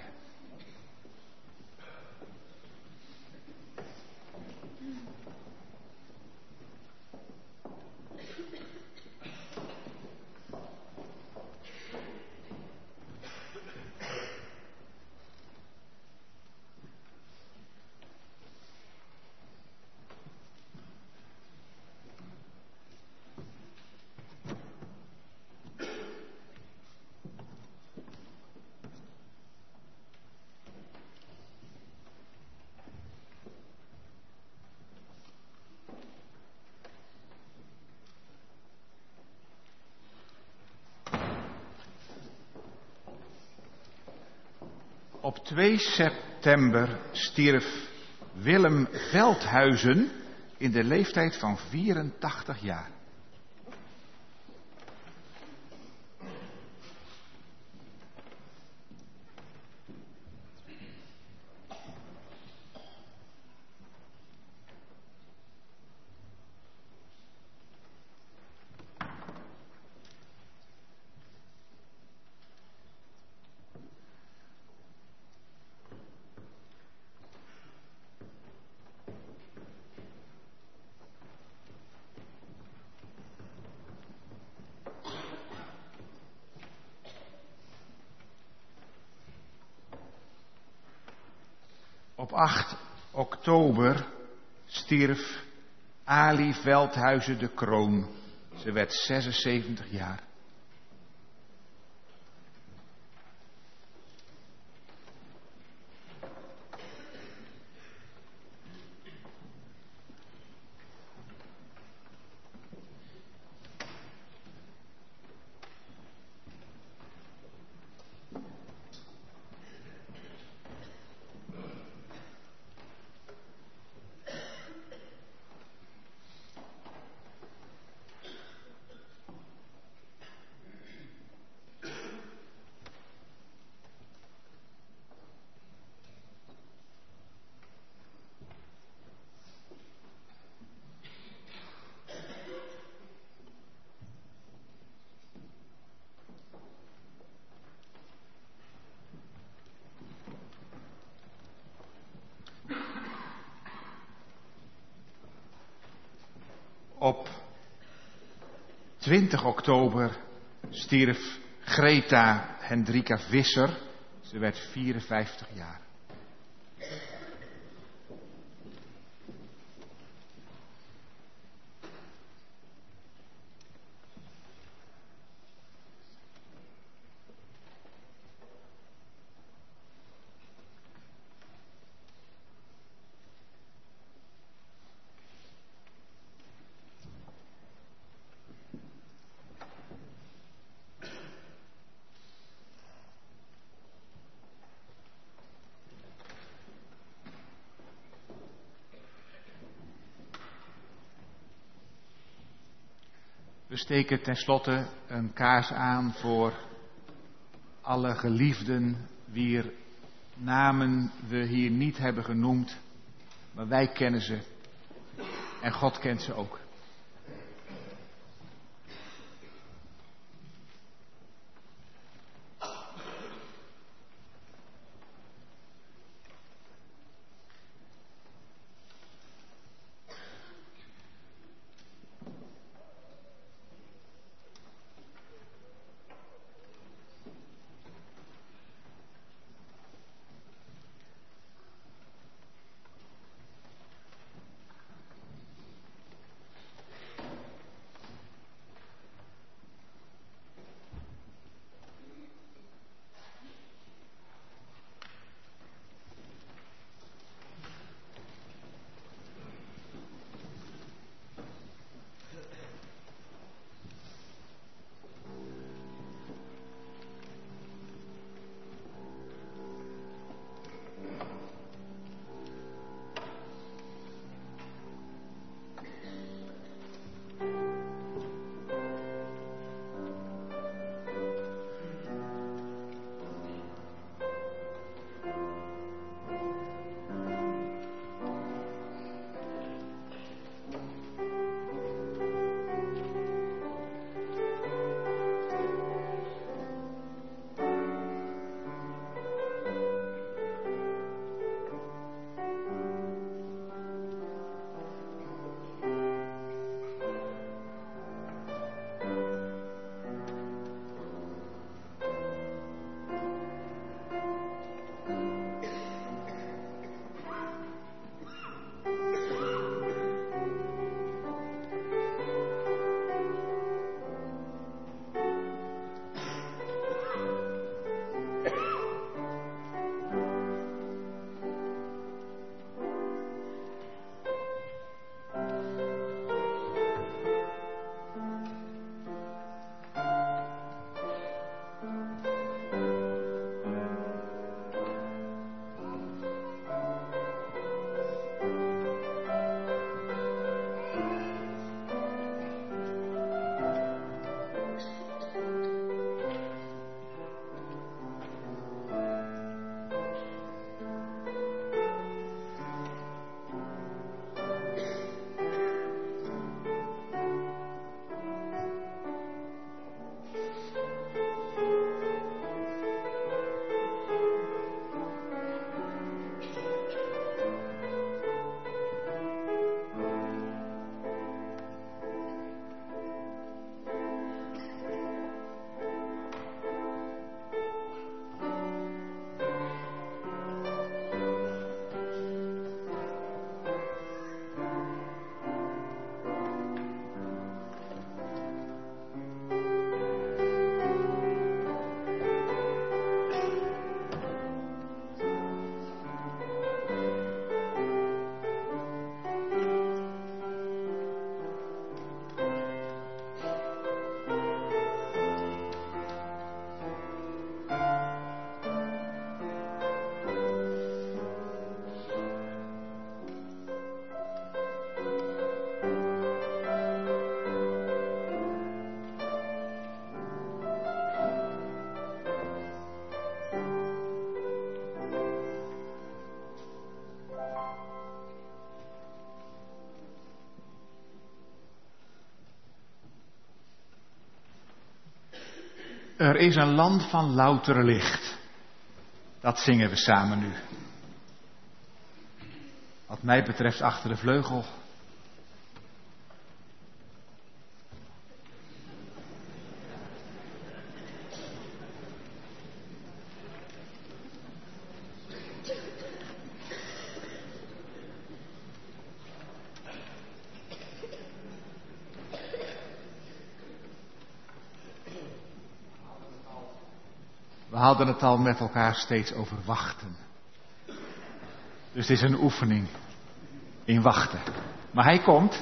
Op 2 september stierf Willem Veldhuizen in de leeftijd van 84 jaar. Op 8 oktober stierf Ali Veldhuizen de Kroon. Ze werd 76 jaar. Op 20 oktober stierf Greta Hendrika Visser. Ze werd 54 jaar. We steken tenslotte een kaars aan voor alle geliefden wier namen we hier niet hebben genoemd, maar wij kennen ze en God kent ze ook. Er is een land van louter licht. Dat zingen we samen nu. Wat mij betreft achter de vleugel. We hadden het al met elkaar steeds over wachten. Dus het is een oefening in wachten. Maar hij komt.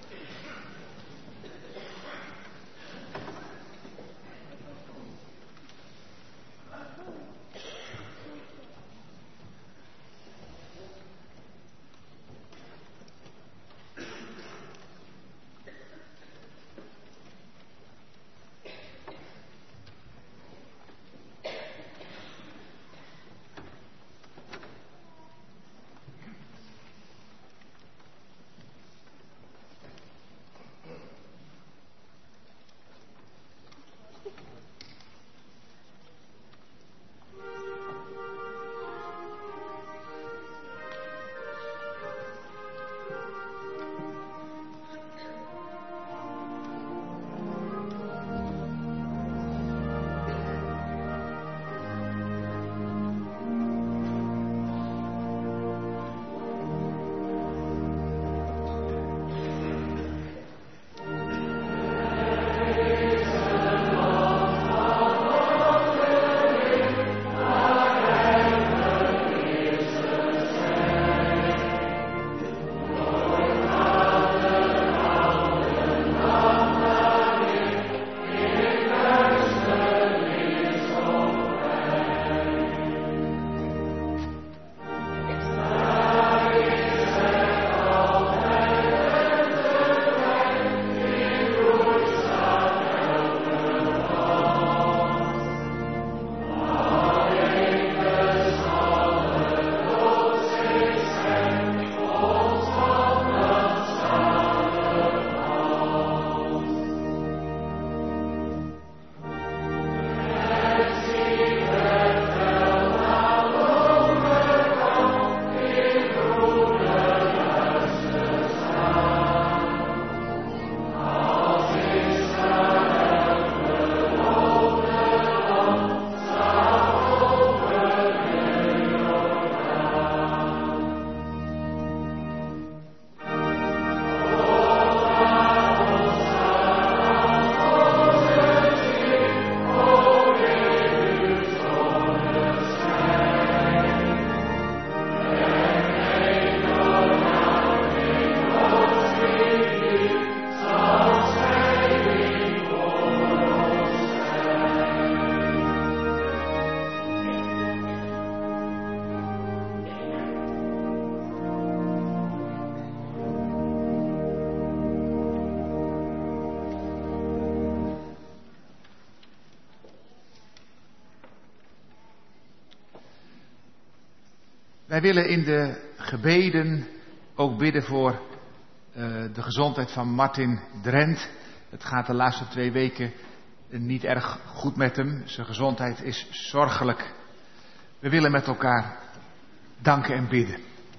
Wij willen in de gebeden ook bidden voor de gezondheid van Martin Drent. Het gaat de laatste 2 weken niet erg goed met hem. Zijn gezondheid is zorgelijk. We willen met elkaar danken en bidden.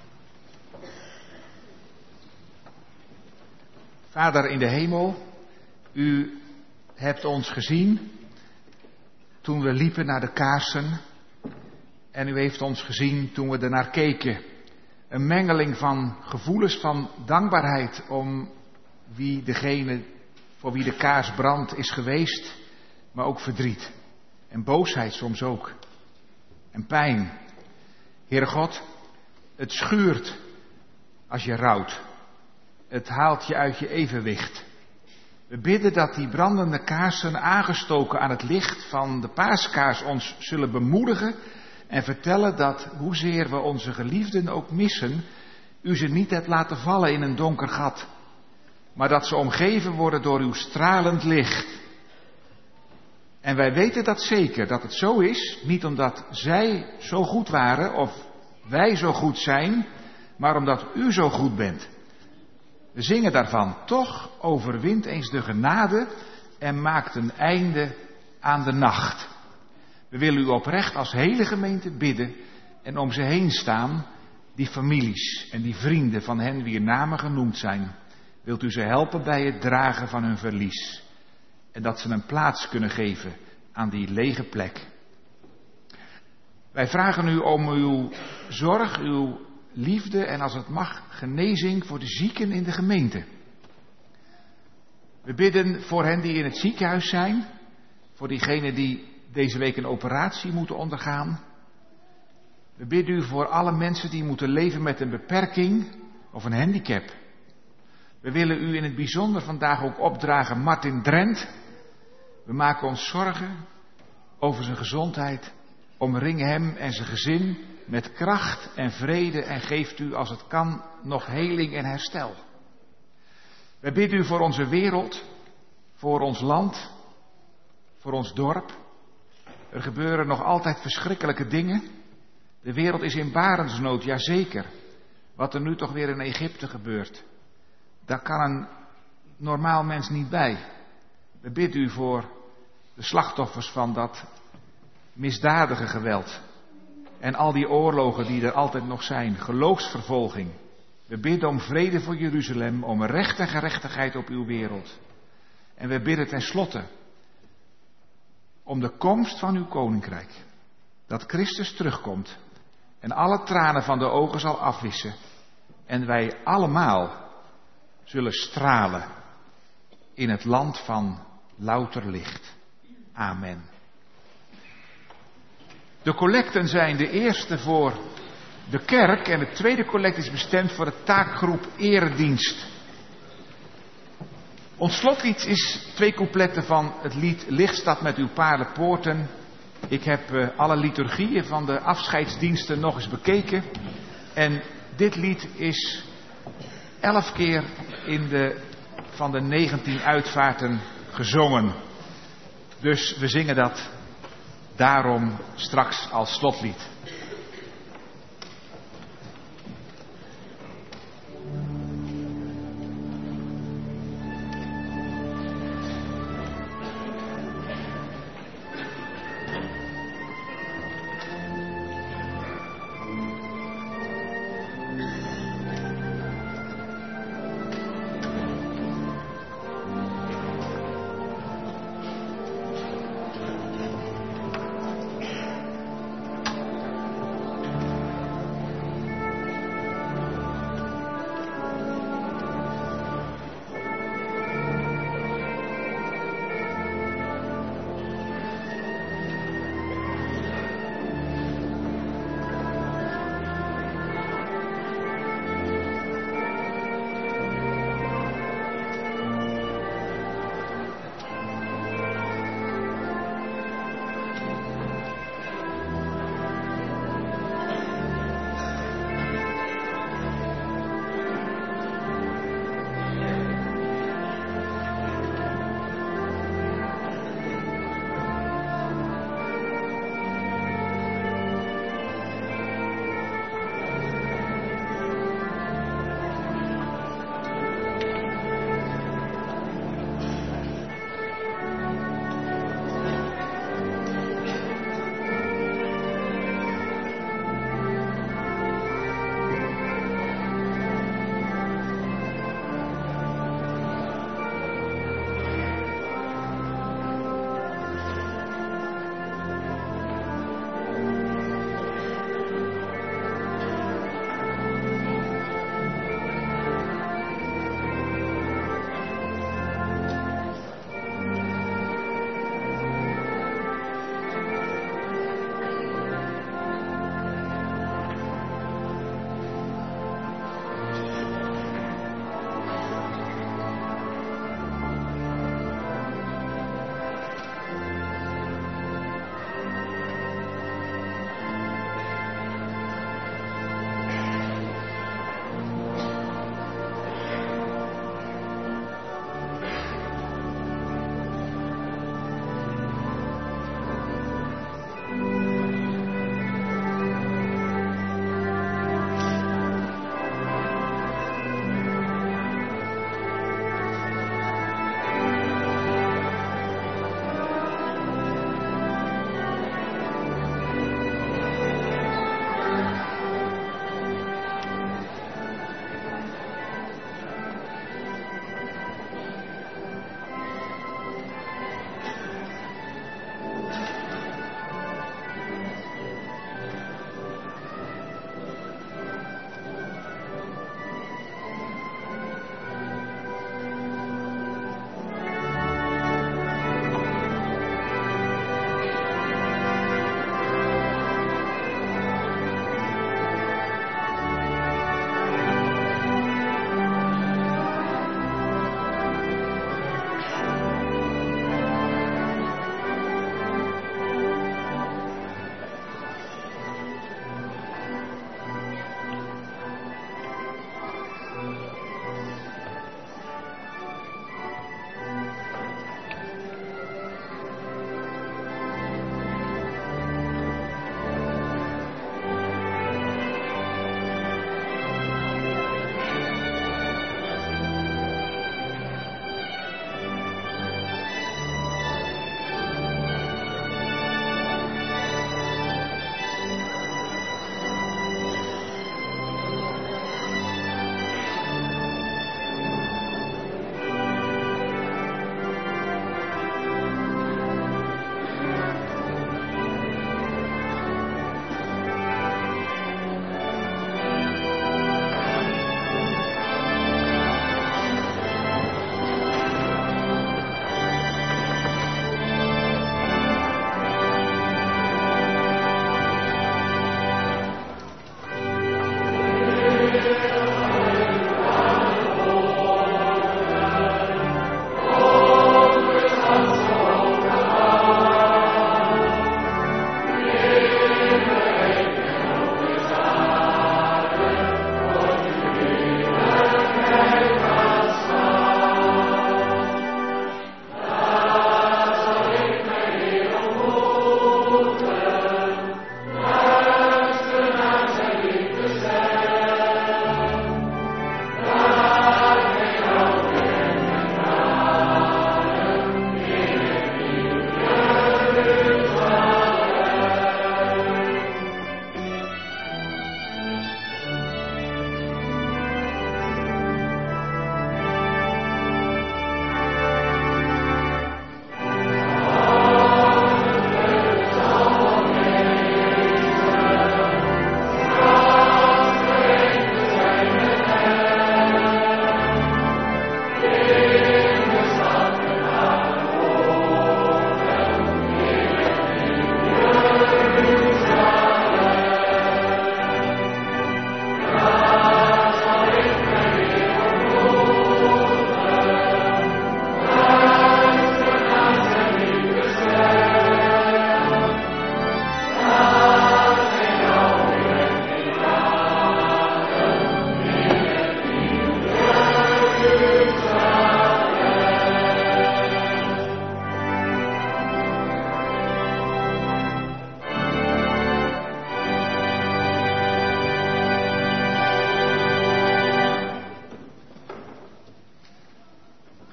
Vader in de hemel, u hebt ons gezien toen we liepen naar de kaarsen. En u heeft ons gezien toen we ernaar keken. Een mengeling van gevoelens van dankbaarheid om wie degene voor wie de kaars brandt is geweest. Maar ook verdriet. En boosheid soms ook. En pijn. Heere God, het schuurt als je rouwt. Het haalt je uit je evenwicht. We bidden dat die brandende kaarsen aangestoken aan het licht van de paaskaars ons zullen bemoedigen en vertellen dat, hoezeer we onze geliefden ook missen, u ze niet hebt laten vallen in een donker gat, maar dat ze omgeven worden door uw stralend licht. En wij weten dat zeker, dat het zo is, niet omdat zij zo goed waren of wij zo goed zijn, maar omdat u zo goed bent. We zingen daarvan, toch overwint eens de genade en maakt een einde aan de nacht. We willen u oprecht als hele gemeente bidden en om ze heen staan, die families en die vrienden van hen wier namen genoemd zijn. Wilt u ze helpen bij het dragen van hun verlies en dat ze een plaats kunnen geven aan die lege plek. Wij vragen u om uw zorg, uw liefde en als het mag genezing voor de zieken in de gemeente. We bidden voor hen die in het ziekenhuis zijn, voor diegenen die deze week een operatie moeten ondergaan. We bidden u voor alle mensen die moeten leven met een beperking of een handicap. We willen u in het bijzonder vandaag ook opdragen Martin Drent. We maken ons zorgen over zijn gezondheid. Omring hem en zijn gezin met kracht en vrede en geeft u als het kan nog heling en herstel. Wij bidden u voor onze wereld, voor ons land, voor ons dorp. Er gebeuren nog altijd verschrikkelijke dingen. De wereld is in barensnood, jazeker. Wat er nu toch weer in Egypte gebeurt, daar kan een normaal mens niet bij. We bidden u voor de slachtoffers van dat misdadige geweld. En al die oorlogen die er altijd nog zijn, geloofsvervolging. We bidden om vrede voor Jeruzalem, om recht en gerechtigheid op uw wereld. En we bidden tenslotte om de komst van uw koninkrijk. Dat Christus terugkomt en alle tranen van de ogen zal afwissen. En wij allemaal zullen stralen in het land van louter licht. Amen. De collecten zijn de eerste voor de kerk en de tweede collect is bestemd voor de taakgroep eredienst. Ons slotlied is 2 coupletten van het lied Licht staat met uw paardenpoorten. Ik heb alle liturgieën van de afscheidsdiensten nog eens bekeken. En dit lied is 11 keer van de 19 uitvaarten gezongen. Dus we zingen dat daarom straks als slotlied.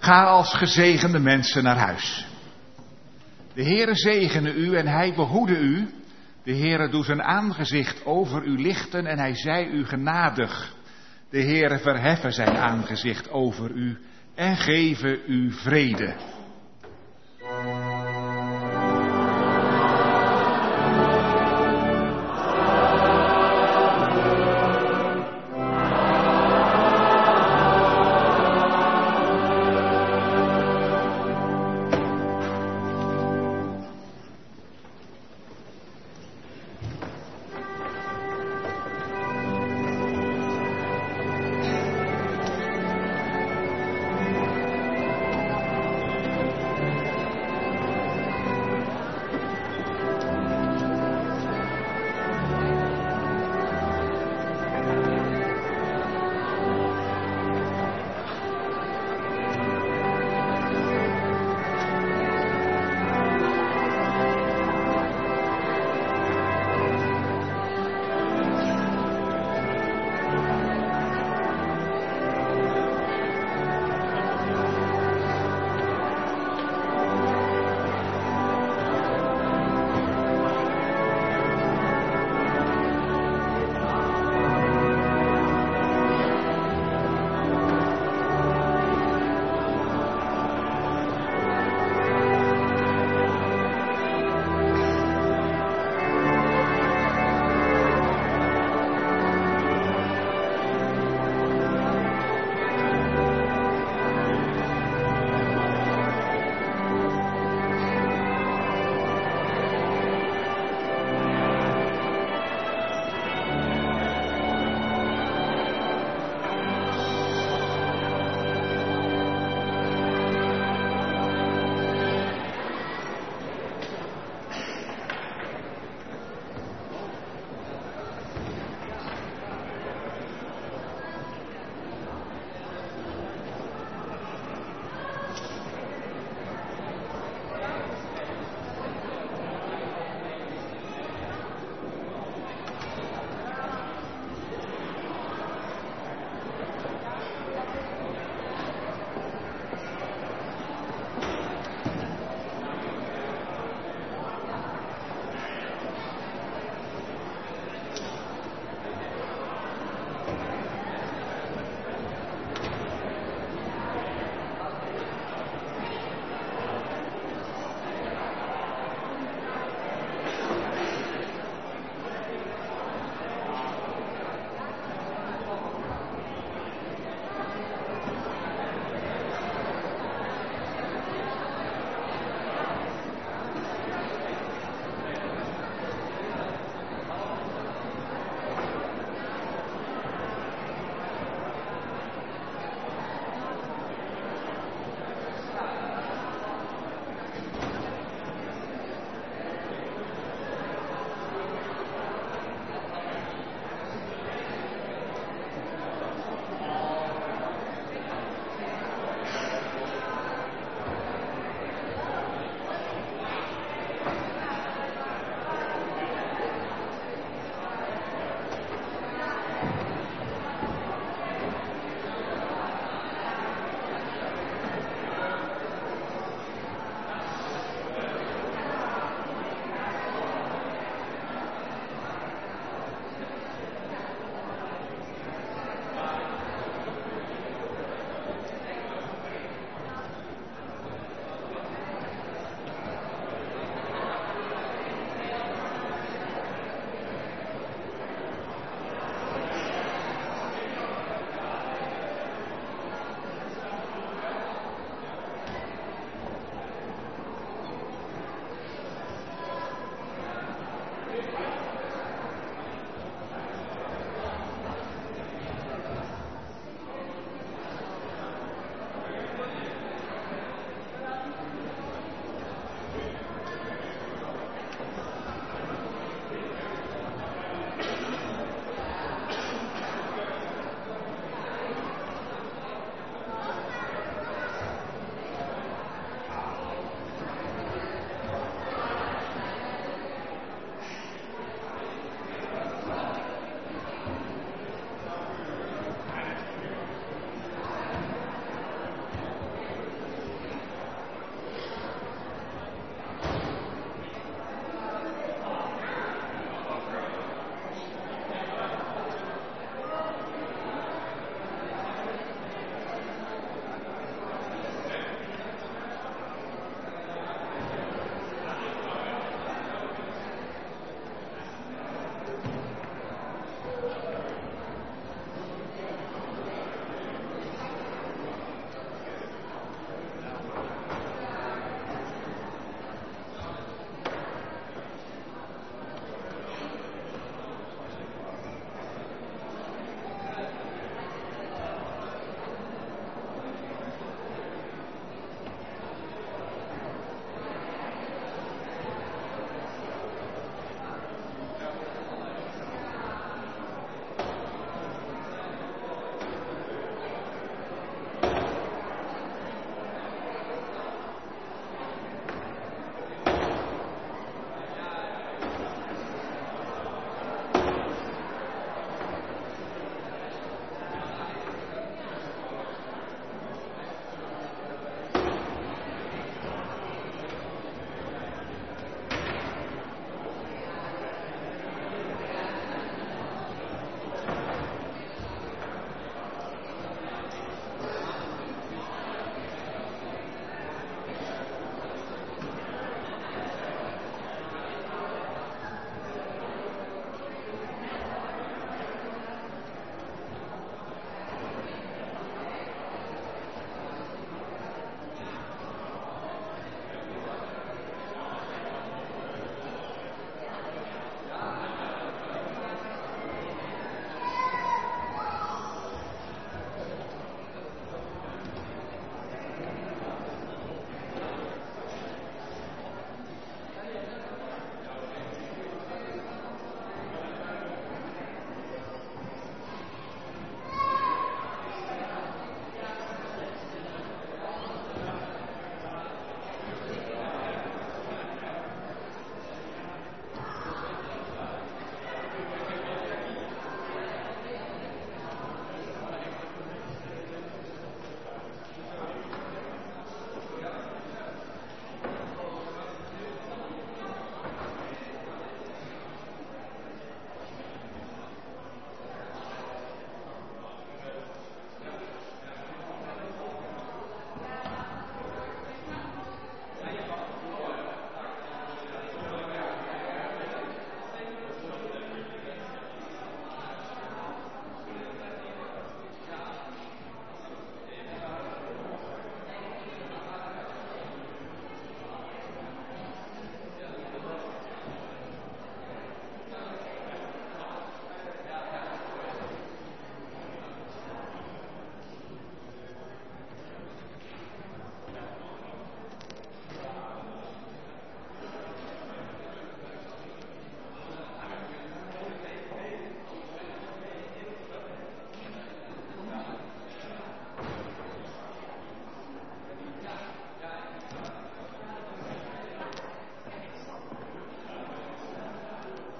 Ga als gezegende mensen naar huis. De Heere zegene u en hij behoede u. De Heere doet zijn aangezicht over u lichten en hij zij u genadig. De Heere verheffen zijn aangezicht over u en geven u vrede.